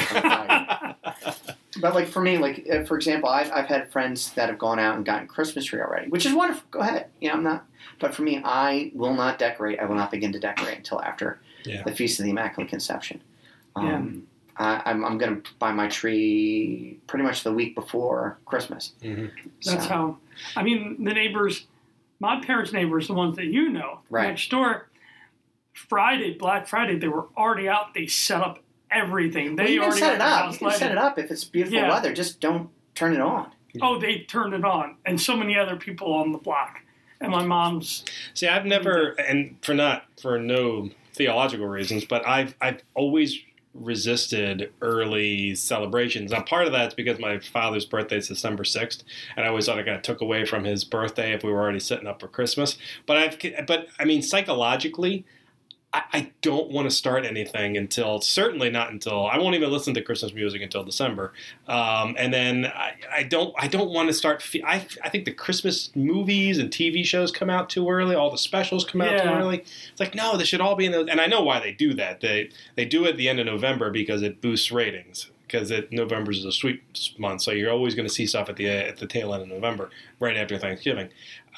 But for me, for example, I've had friends that have gone out and gotten Christmas tree already, which is wonderful. Go ahead. I'm not. But for me, I will not decorate. I will not begin to decorate until after the Feast of the Immaculate Conception. I'm going to buy my tree pretty much the week before Christmas. Mm-hmm. That's how. The neighbors, my parents' neighbors, the ones that next door, Black Friday, they were already out. They set up everything. They already set it up. You can set it up if it's beautiful weather. Just don't turn it on. Oh, they turned it on, and so many other people on the block. And my mom's. See, I've never, and for no theological reasons, but I've always resisted early celebrations. Now, part of that's because my father's birthday is December 6th, and I always thought I got took away from his birthday if we were already setting up for Christmas. But psychologically, I don't want to start anything certainly not until, I won't even listen to Christmas music until December. And then I don't want to start, I think the Christmas movies and TV shows come out too early. All the specials come out too early. It's no, they should all be in those. And I know why they do that. They do it at the end of November because it boosts ratings. Because November is a sweet month, so you're always going to see stuff at the tail end of November, right after Thanksgiving.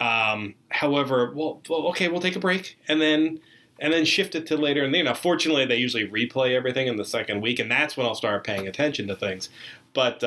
However, we'll take a break, and then shift it to later in the year. Now, fortunately, they usually replay everything in the second week, and that's when I'll start paying attention to things. But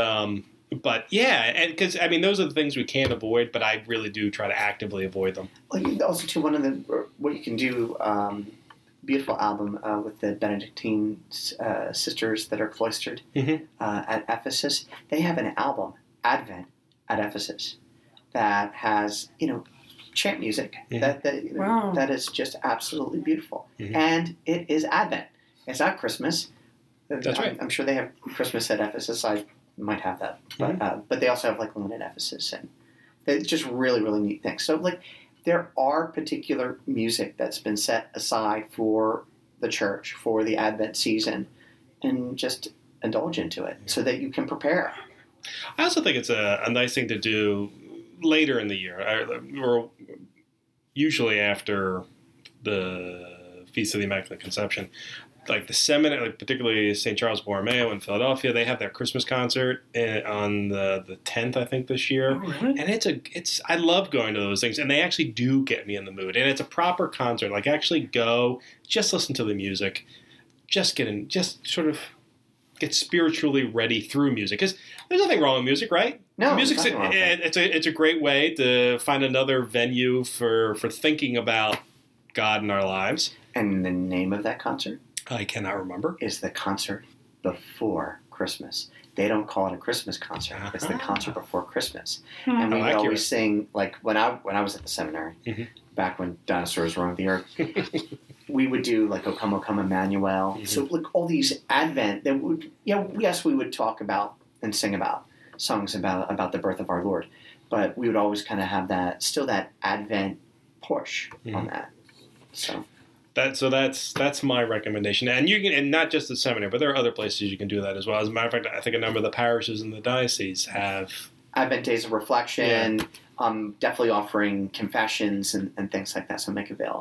yeah, and because those are the things we can't avoid, but I really do try to actively avoid them. Well, also too, what you can do, beautiful album with the Benedictine sisters that are cloistered at Ephesus. They have an album, Advent at Ephesus, that has chant music that is just absolutely beautiful. And it is Advent. It's not Christmas. That's right. I'm sure they have Christmas at Ephesus. I might have that. But they also have Lent at Ephesus. And it's just really, really neat things. So there are particular music that's been set aside for the church, for the Advent season, and just indulge into it so that you can prepare. I also think it's a nice thing to do later in the year, or usually after the Feast of the Immaculate Conception. The seminary, particularly St. Charles Borromeo in Philadelphia, they have their Christmas concert on the 10th, I think, this year. Oh, really? And I love going to those things, and they actually do get me in the mood. And it's a proper concert. Actually go, just listen to the music, just sort of get spiritually ready through music. Because there's nothing wrong with music, right? No, music's it's a great way to find another venue for thinking about God in our lives. And the name of that concert? I cannot remember. Is the concert before Christmas. they don't call it a Christmas concert. It's the concert before Christmas. Hmm. And we would accurate. always sing, like when I was at the seminary, back when dinosaurs roamed the earth, we would do like O Come, O Come Emmanuel. So like all these Advent that would, yes, we would talk about and sing about songs about the birth of our Lord, but we would always kind of have that Advent push on that. So that's my recommendation, and you can, and not just the seminary, but there are other places you can do that as well. As a matter of fact, I think a number of the parishes in the diocese have Advent Days of Reflection. Definitely offering confessions and things like that. So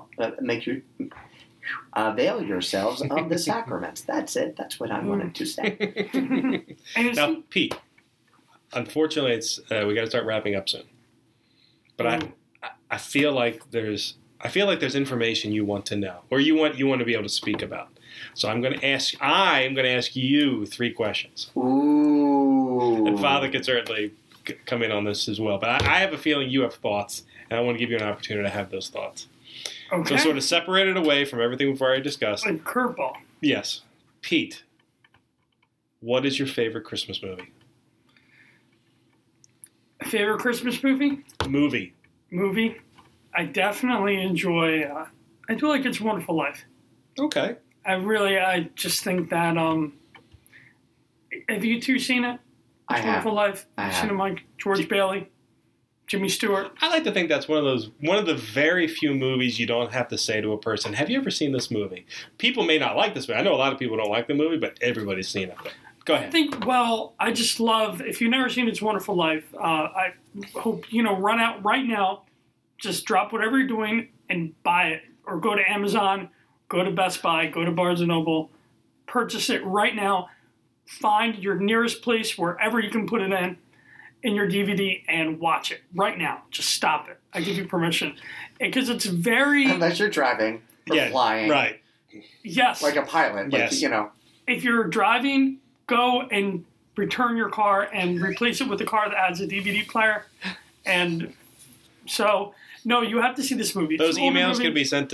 avail yourselves of the sacraments. That's it. That's what I wanted to say. Now, Pete, unfortunately, it's we got to start wrapping up soon. But I feel like there's information you want to know, or you want to be able to speak about. So I'm going to ask you 3 questions. Ooh. And Father could certainly come in on this as well. But I have a feeling you have thoughts, and I want to give you an opportunity to have those thoughts. Okay. So sort of separated away from everything we've already discussed. Like curveball. Yes. Pete, what is your favorite Christmas movie? Favorite Christmas movie? Movie. I definitely enjoy, I do like It's a Wonderful Life. Okay. I just think that, have you two seen it? I It's a have. Wonderful Life? I You've have. seen it, Mike? George Bailey? Jimmy Stewart? I like to think that's one of the very few movies you don't have to say to a person, have you ever seen this movie? People may not like this movie. I know a lot of people don't like the movie, but everybody's seen it. But go ahead. I just love, if you've never seen It's a Wonderful Life, I hope, run out right now, just drop whatever you're doing and buy it. Or go to Amazon, go to Best Buy, go to Barnes & Noble, purchase it right now, find your nearest place wherever you can put it in your DVD, and watch it right now. Just stop it. I give you permission. Because it's very... Unless you're driving or flying. Right. Yes. Like a pilot. Yes. If you're driving, go and return your car and replace it with a car that has a DVD player. And so, no, you have to see this movie. Those emails can be sent to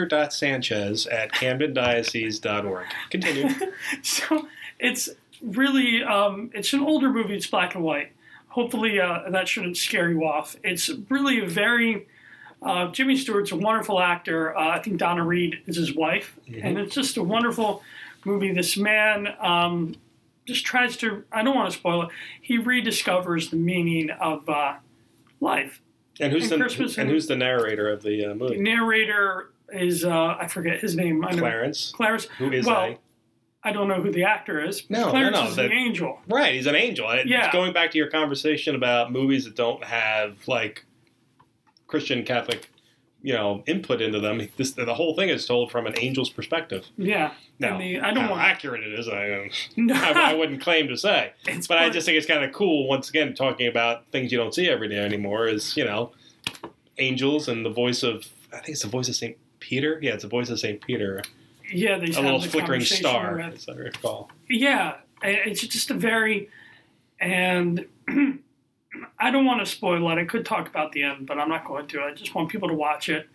peter.sanchez@camdendiocese.org. Continue. So it's really, it's an older movie. It's black and white. Hopefully that shouldn't scare you off. It's really a very, Jimmy Stewart's a wonderful actor. I think Donna Reed is his wife. And it's just a wonderful movie. This man just tries to, I don't want to spoil it, he rediscovers the meaning of life. And who's the narrator of the movie? The narrator is, I forget his name. Clarence. Who is I don't know who the actor is. Clarence is the angel. Right, he's an angel. Yeah. Going back to your conversation about movies that don't have, like, Christian Catholic, input into them, the whole thing is told from an angel's perspective. Yeah. Now, how accurate it is, I wouldn't claim to say. But I just think it's kind of cool, once again, talking about things you don't see every day anymore, is, angels and the voice of, I think it's the voice of St. Peter? Yeah, it's the voice of St. Peter. Yeah, they a little flickering star, as I recall. Yeah, it's just a very, and I don't want to spoil it. I could talk about the end, but I'm not going to. I just want people to watch it.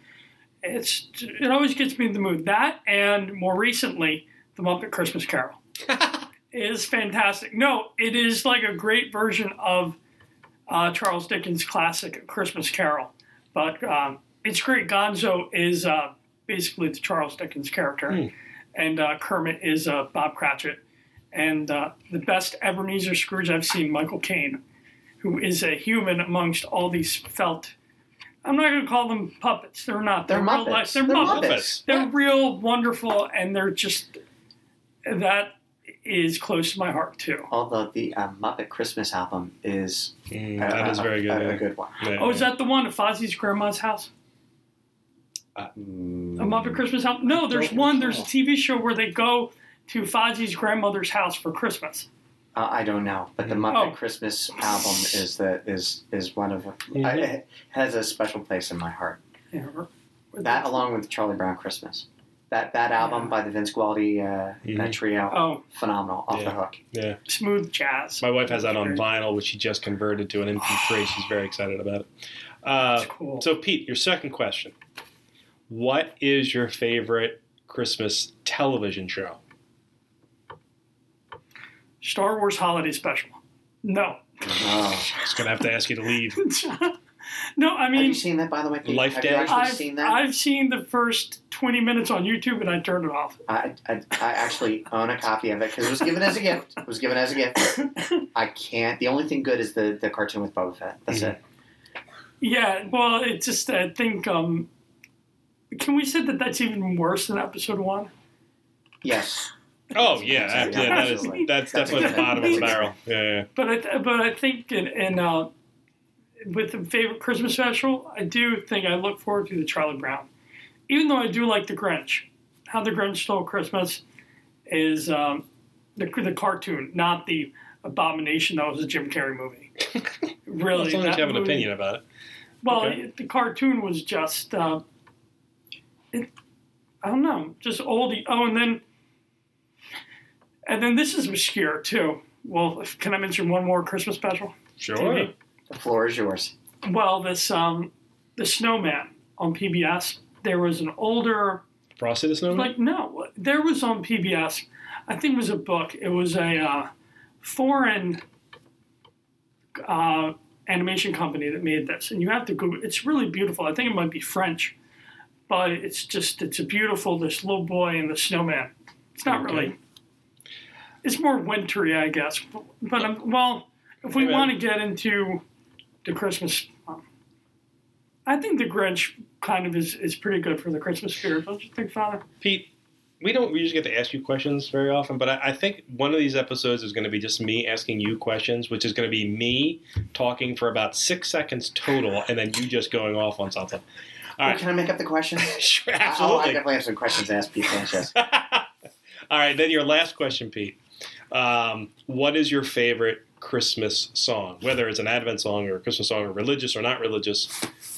It always gets me in the mood. That, and more recently, The Muppet Christmas Carol is fantastic. No, it is like a great version of Charles Dickens' classic Christmas Carol, but it's great. Gonzo is basically the Charles Dickens character, and Kermit is Bob Cratchit, and the best Ebenezer Scrooge I've seen, Michael Caine, who is a human amongst all these felt. I'm not going to call them puppets. They're not. They're Muppets. Real life. They're Muppets. They're real wonderful, and they're just, that is close to my heart too. Although the Muppet Christmas album is that is very good. A good one. Yeah. Oh, is that the one at Fozzie's grandma's house? A Muppet Christmas album? No, there's one. There's a TV show where they go to Fozzie's grandmother's house for Christmas. I don't know, but the Muppet Christmas album is one of it has a special place in my heart. Yeah, that along with Charlie Brown Christmas, that album by the Vince Guaraldi trio, phenomenal, off the hook. Yeah, smooth jazz. My wife has that on vinyl, which she just converted to an MP3. She's very excited about it. That's cool. So, Pete, your second question: what is your favorite Christmas television show? Star Wars Holiday Special. No. Oh. Just gonna have to ask you to leave. No, I Have mean, you seen that, by the way? Pete? Life Have Day? you actually seen that? I've seen the first 20 minutes on YouTube and I turned it off. I actually own a copy of it because it was given as a gift. It was given as a gift. I can't. The only thing good is the cartoon with Boba Fett. That's it. Yeah, well, it's just, I think, can we say that that's even worse than episode 1? Yes. Oh yeah, Absolutely. that's definitely the bottom of the barrel. Yeah. But I think with the favorite Christmas special, I do think I look forward to the Charlie Brown. Even though I do like the Grinch. How the Grinch Stole Christmas is the cartoon, not the abomination that was a Jim Carrey movie. Really, As long as you have an movie- opinion about it. Well, Okay. the cartoon was just, I don't know, just oldie. Oh, and then this is obscure too. Well, can I mention one more Christmas special? Sure. TV? The floor is yours. Well, this the Snowman on PBS. There was an older, Frosty the Snowman? there was on PBS. I think it was a book. It was a foreign animation company that made this, and you have to Google. It's really beautiful. I think it might be French, but it's a beautiful. This little boy and the snowman. It's not Okay. really. It's more wintry, I guess. But if we Hey, man. want to get into the Christmas, I think the Grinch kind of is pretty good for the Christmas spirit. Don't you think, Father? Pete, we don't usually get to ask you questions very often, but I think one of these episodes is going to be just me asking you questions, which is going to be me talking for about 6 seconds total, and then you just going off on something. All Well, right. can I make up the questions? Sure, I absolutely. definitely have some questions to ask Pete Sanchez. All right, then your last question, Pete. What is your favorite Christmas song? Whether it's an Advent song or a Christmas song, or religious or not religious.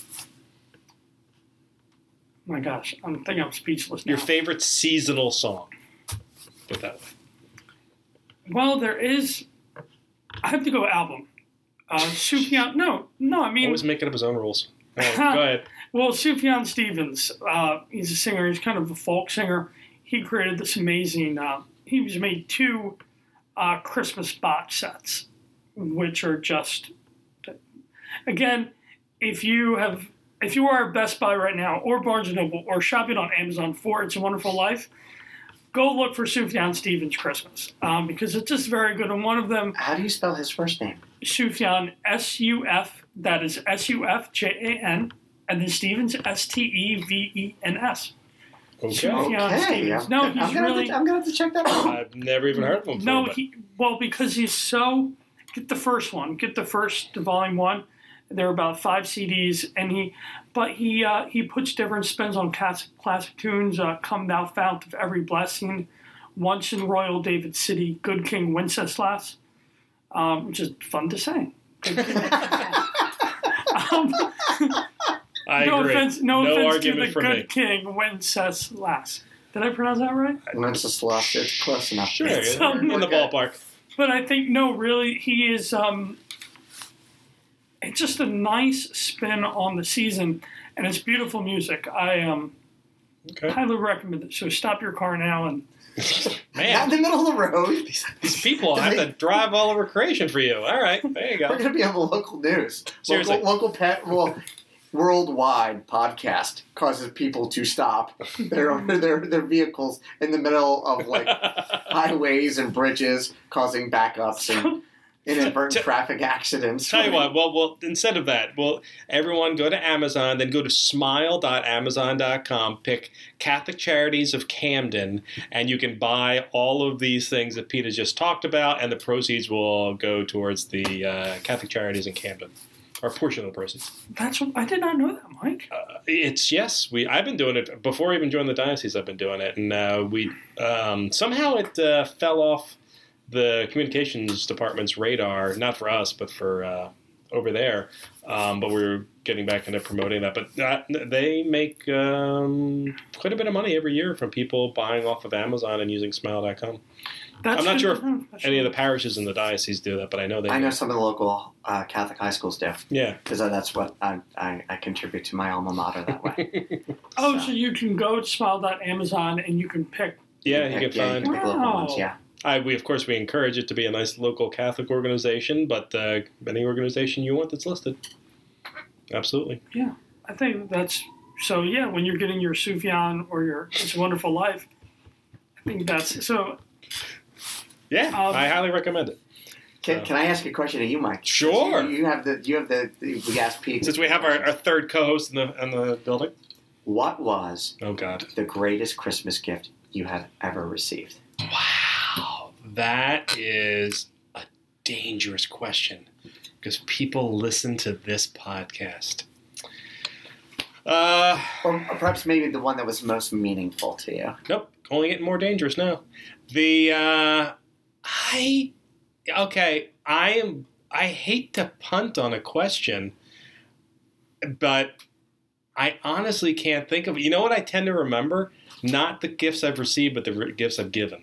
My gosh, I'm speechless now. Your favorite seasonal song. Put it that way. Well, there is. I have to go album. Sufjan. No. I mean, Always making up his own rules. All right, go ahead. well, Sufjan Stevens. He's a singer. He's kind of a folk singer. He created this amazing. He's made 2 Christmas box sets, which are just. Again, if you are at Best Buy right now, or Barnes & Noble, or shopping on Amazon for It's a Wonderful Life, go look for Sufjan Stevens Christmas, because it's just very good. And one of them, How do you spell his first name? Sufjan, S-U-F, that is S-U-F-J-A-N, and then Stevens, S-T-E-V-E-N-S. Okay. Sufjan Stevens. No, I'm he's gonna really... have to check that out. I've never even heard of him before. No, but- because he's so... Get the first one. Get the volume 1. There are about 5 CDs, and he puts different spins on classic tunes. Come Thou Fount of Every Blessing, Once in Royal David City, Good King Wenceslas, which is fun to say. I no agree. offense, no offense to argument the from Good me. King Wenceslas. Did I pronounce that right? Wenceslas, it's close enough. Sure, It's in the ballpark. But I think really he is. It's just a nice spin on the season, and it's beautiful music. I Okay. highly recommend it. So stop your car now and. Not in Man, the middle of the road. these people have to drive all over creation for you. All right, there you We're go. going to be on the local news. Seriously. Local worldwide podcast causes people to stop their vehicles in the middle of like highways and bridges, causing backups and inadvertent traffic accidents. Tell you what, well, instead of that, everyone go to Amazon, then go to smile.amazon.com, pick Catholic Charities of Camden, and you can buy all of these things that Pete has just talked about, and the proceeds will go towards the Catholic Charities in Camden, or a portion of the proceeds. I did not know that, Mike. I've been doing it before I even joined the diocese. I've been doing it, and we somehow it fell off the communications department's radar, not for us, but for over there. But we're getting back into promoting that. But they make quite a bit of money every year from people buying off of Amazon and using Smile.com. I'm not sure if any of the parishes in the diocese do that, but I know they do. I know some of the local Catholic high schools do, Yeah. because that's what I contribute to my alma mater that way. So you can go to smile.amazon and you can pick. Yeah, you can find. pick local Wow. ones, yeah. We of course we encourage it to be a nice local Catholic organization, but any organization you want that's listed. Absolutely. Yeah, I think that's so. Yeah, when you're getting your Sufjan or your It's a Wonderful Life, I think that's so. Yeah, I highly recommend it. Can I ask a question to you, Mike? Sure. You have the we asked Pete. Since we have our third co-host in the building. What was the greatest Christmas gift you have ever received? Wow, that is a dangerous question because people listen to this podcast. Or perhaps maybe the one that was most meaningful to you. Nope, only getting more dangerous now. I hate to punt on a question, but I honestly can't think of it. You know what I tend to remember? Not the gifts I've received, but the gifts I've given.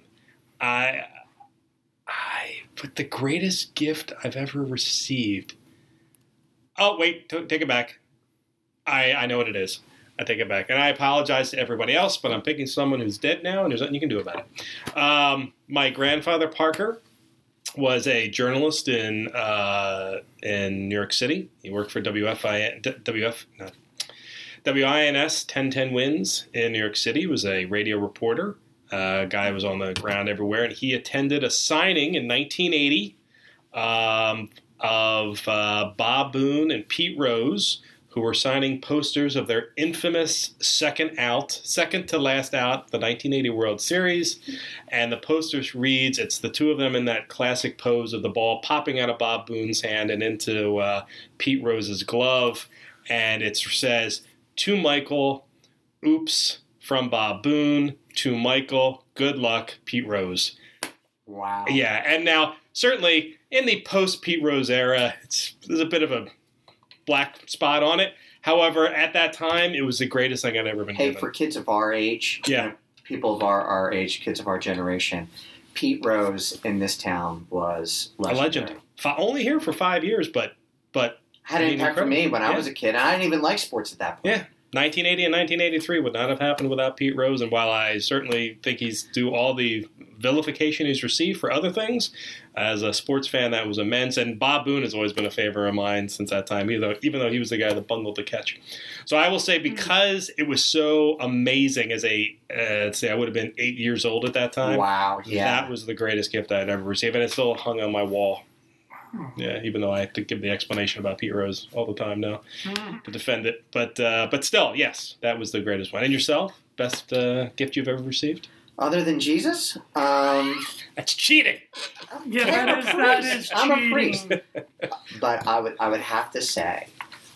But the greatest gift I've ever received. Oh, wait, take it back. I know what it is. I take it back. And I apologize to everybody else, but I'm picking someone who's dead now, and there's nothing you can do about it. My grandfather, Parker, was a journalist in New York City. He worked for WINS 1010 Wins in New York City. He was a radio reporter. Guy was on the ground everywhere, and he attended a signing in 1980 of Bob Boone and Pete Rose, who were signing posters of their infamous second to last out, the 1980 World Series. And the posters reads, it's the two of them in that classic pose of the ball popping out of Bob Boone's hand and into Pete Rose's glove. And it says, to Michael, oops, from Bob Boone. To Michael, good luck, Pete Rose. Wow. Yeah, and now, certainly, in the post-Pete Rose era, there's a bit of a black spot on it. However, at that time, it was the greatest thing I'd ever been given. Hey, for kids of our age, people of our age, kids of our generation, Pete Rose in this town was legendary. A legend. Only here for 5 years, but had an impact for me when I was a kid. And I didn't even like sports at that point. Yeah. 1980 and 1983 would not have happened without Pete Rose, and while I certainly think he's due all the vilification he's received for other things, as a sports fan, that was immense. And Bob Boone has always been a favorite of mine since that time, even though he was the guy that bungled the catch. So I will say, because it was so amazing as let's say I would have been 8 years old at that time. Wow, yeah. That was the greatest gift I'd ever received, and it still hung on my wall. Yeah, even though I have to give the explanation about Pete Rose all the time now to defend it. But still, yes, that was the greatest one. And yourself? Best gift you've ever received? Other than Jesus? That's cheating. Yeah, that is cheating. I'm a priest. But I would have to say,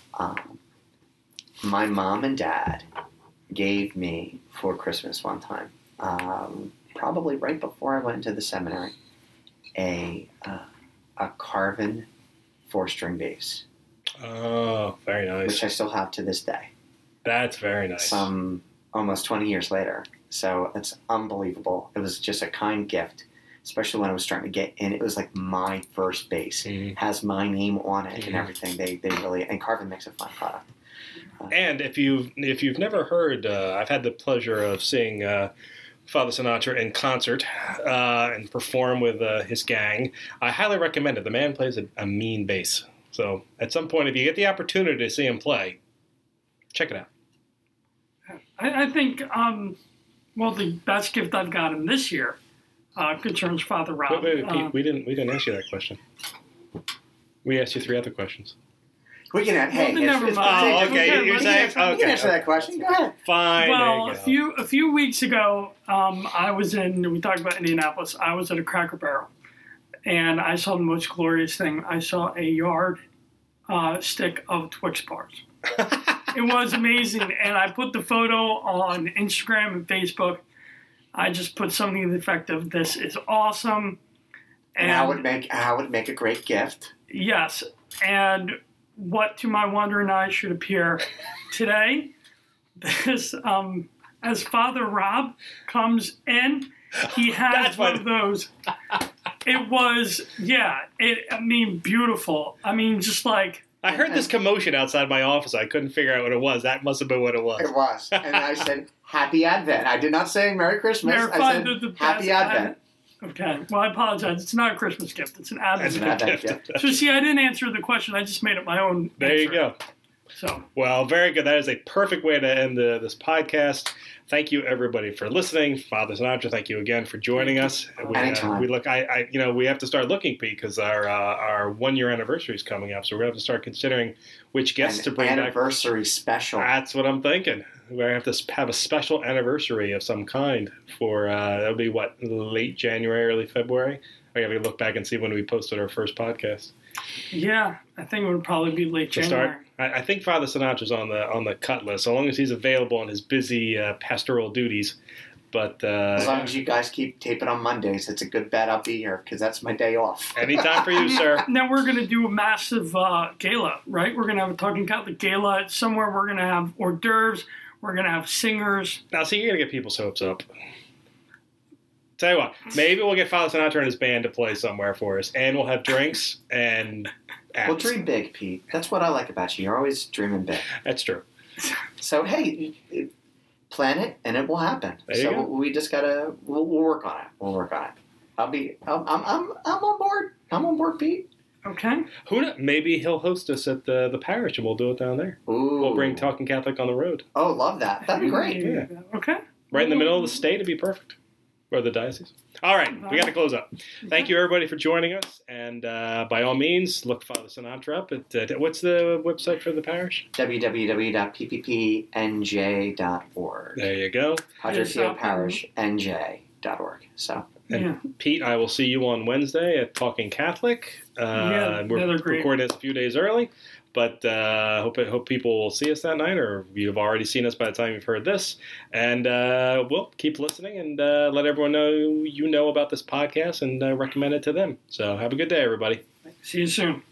my mom and dad gave me for Christmas one time, probably right before I went into the seminary, a Carvin 4-string bass. Oh, very nice. Which I still have to this day. That's very nice. Almost 20 years later. So it's unbelievable. It was just a kind gift, especially when I was starting to get in. It was like my first bass. Has my name on it and everything. They really, and Carvin makes a fine product. And if you've never heard, I've had the pleasure of seeing Father Sinatra in concert and perform with his gang. I highly recommend it. The man plays a mean bass. So at some point, if you get the opportunity to see him play, check it out. I think, the best gift I've gotten this year concerns Father Rob. Wait, Pete, we didn't ask you that question. We asked you 3 other questions. We can have. Hey, never mind. Okay. You're saying you can answer that question. Go ahead. Fine. Well, a few weeks ago, I was we talked about Indianapolis. I was at a Cracker Barrel, and I saw the most glorious thing. I saw a yard stick of Twix bars. It was amazing, and I put the photo on Instagram and Facebook. I just put something to the effect of, "This is awesome," and I would make a great gift. Yes, and what to my wondering eyes should appear today, this as Father Rob comes in, he has one of those. It was, beautiful. I mean, just like. I heard this commotion outside my office. I couldn't figure out what it was. That must have been what it was. It was. And I said, Happy Advent. I did not say Merry Christmas. I said, Happy Advent. Okay. Well, I apologize. It's not a Christmas gift. It's an Advent An gift. Advent gift. So, see, I didn't answer the question. I just made up my own There answer. you go. So, Well, very good. That is a perfect way to end this podcast. Thank you, everybody, for listening. Father Sinatra, thank you again for joining us. Anytime. We have to start looking, Pete, because our 1 year anniversary is coming up. So we're going to have to start considering which guests to bring back. Anniversary special. That's what I'm thinking. We're going to have to have a special anniversary of some kind for, that'll be what, late January, early February? I got to look back and see when we posted our first podcast. yeah, I think it would probably be late To January. start, I think Father Sinatra's on the cut list, so long as he's available on his busy pastoral duties. But As long as you guys keep taping on Mondays, it's a good bet I'll be here because that's my day off. anytime for you, sir. Now we're going to do a massive gala, right? We're going to have a Talking Catholic gala somewhere. We're going to have hors d'oeuvres. We're going to have singers. Now, see, you're going to get people's hopes up. Tell you what, maybe we'll get Father Sinatra and his band to play somewhere for us, and we'll have drinks and acts. Well, dream big, Pete. That's what I like about you. You're always dreaming big. That's true. So, hey, plan it, and it will happen. There you So go. we just gotta. We'll work on it. We'll work on it. I'm on board. I'm on board, Pete. Okay. Who knows? Maybe he'll host us at the parish, and we'll do it down there. Ooh. We'll bring Talking Catholic on the road. Oh, love that. That'd be great. Yeah. Okay. Right in the middle of the state, it'd be perfect. Or the diocese. All right, we got to close up. Thank you, everybody, for joining us. And by all means, look Father Sinatra up at what's the website for the parish? www.pppnj.org. There you go. Padre Pio Parish, NJ.org. So, And Yeah. Pete, I will see you on Wednesday at Talking Catholic. Yeah, we're they're great. recording this a few days early, but hope people will see us that night, or you've already seen us by the time you've heard this. And we'll keep listening and let everyone know you know about this podcast and recommend it to them. So have a good day, everybody. See you soon.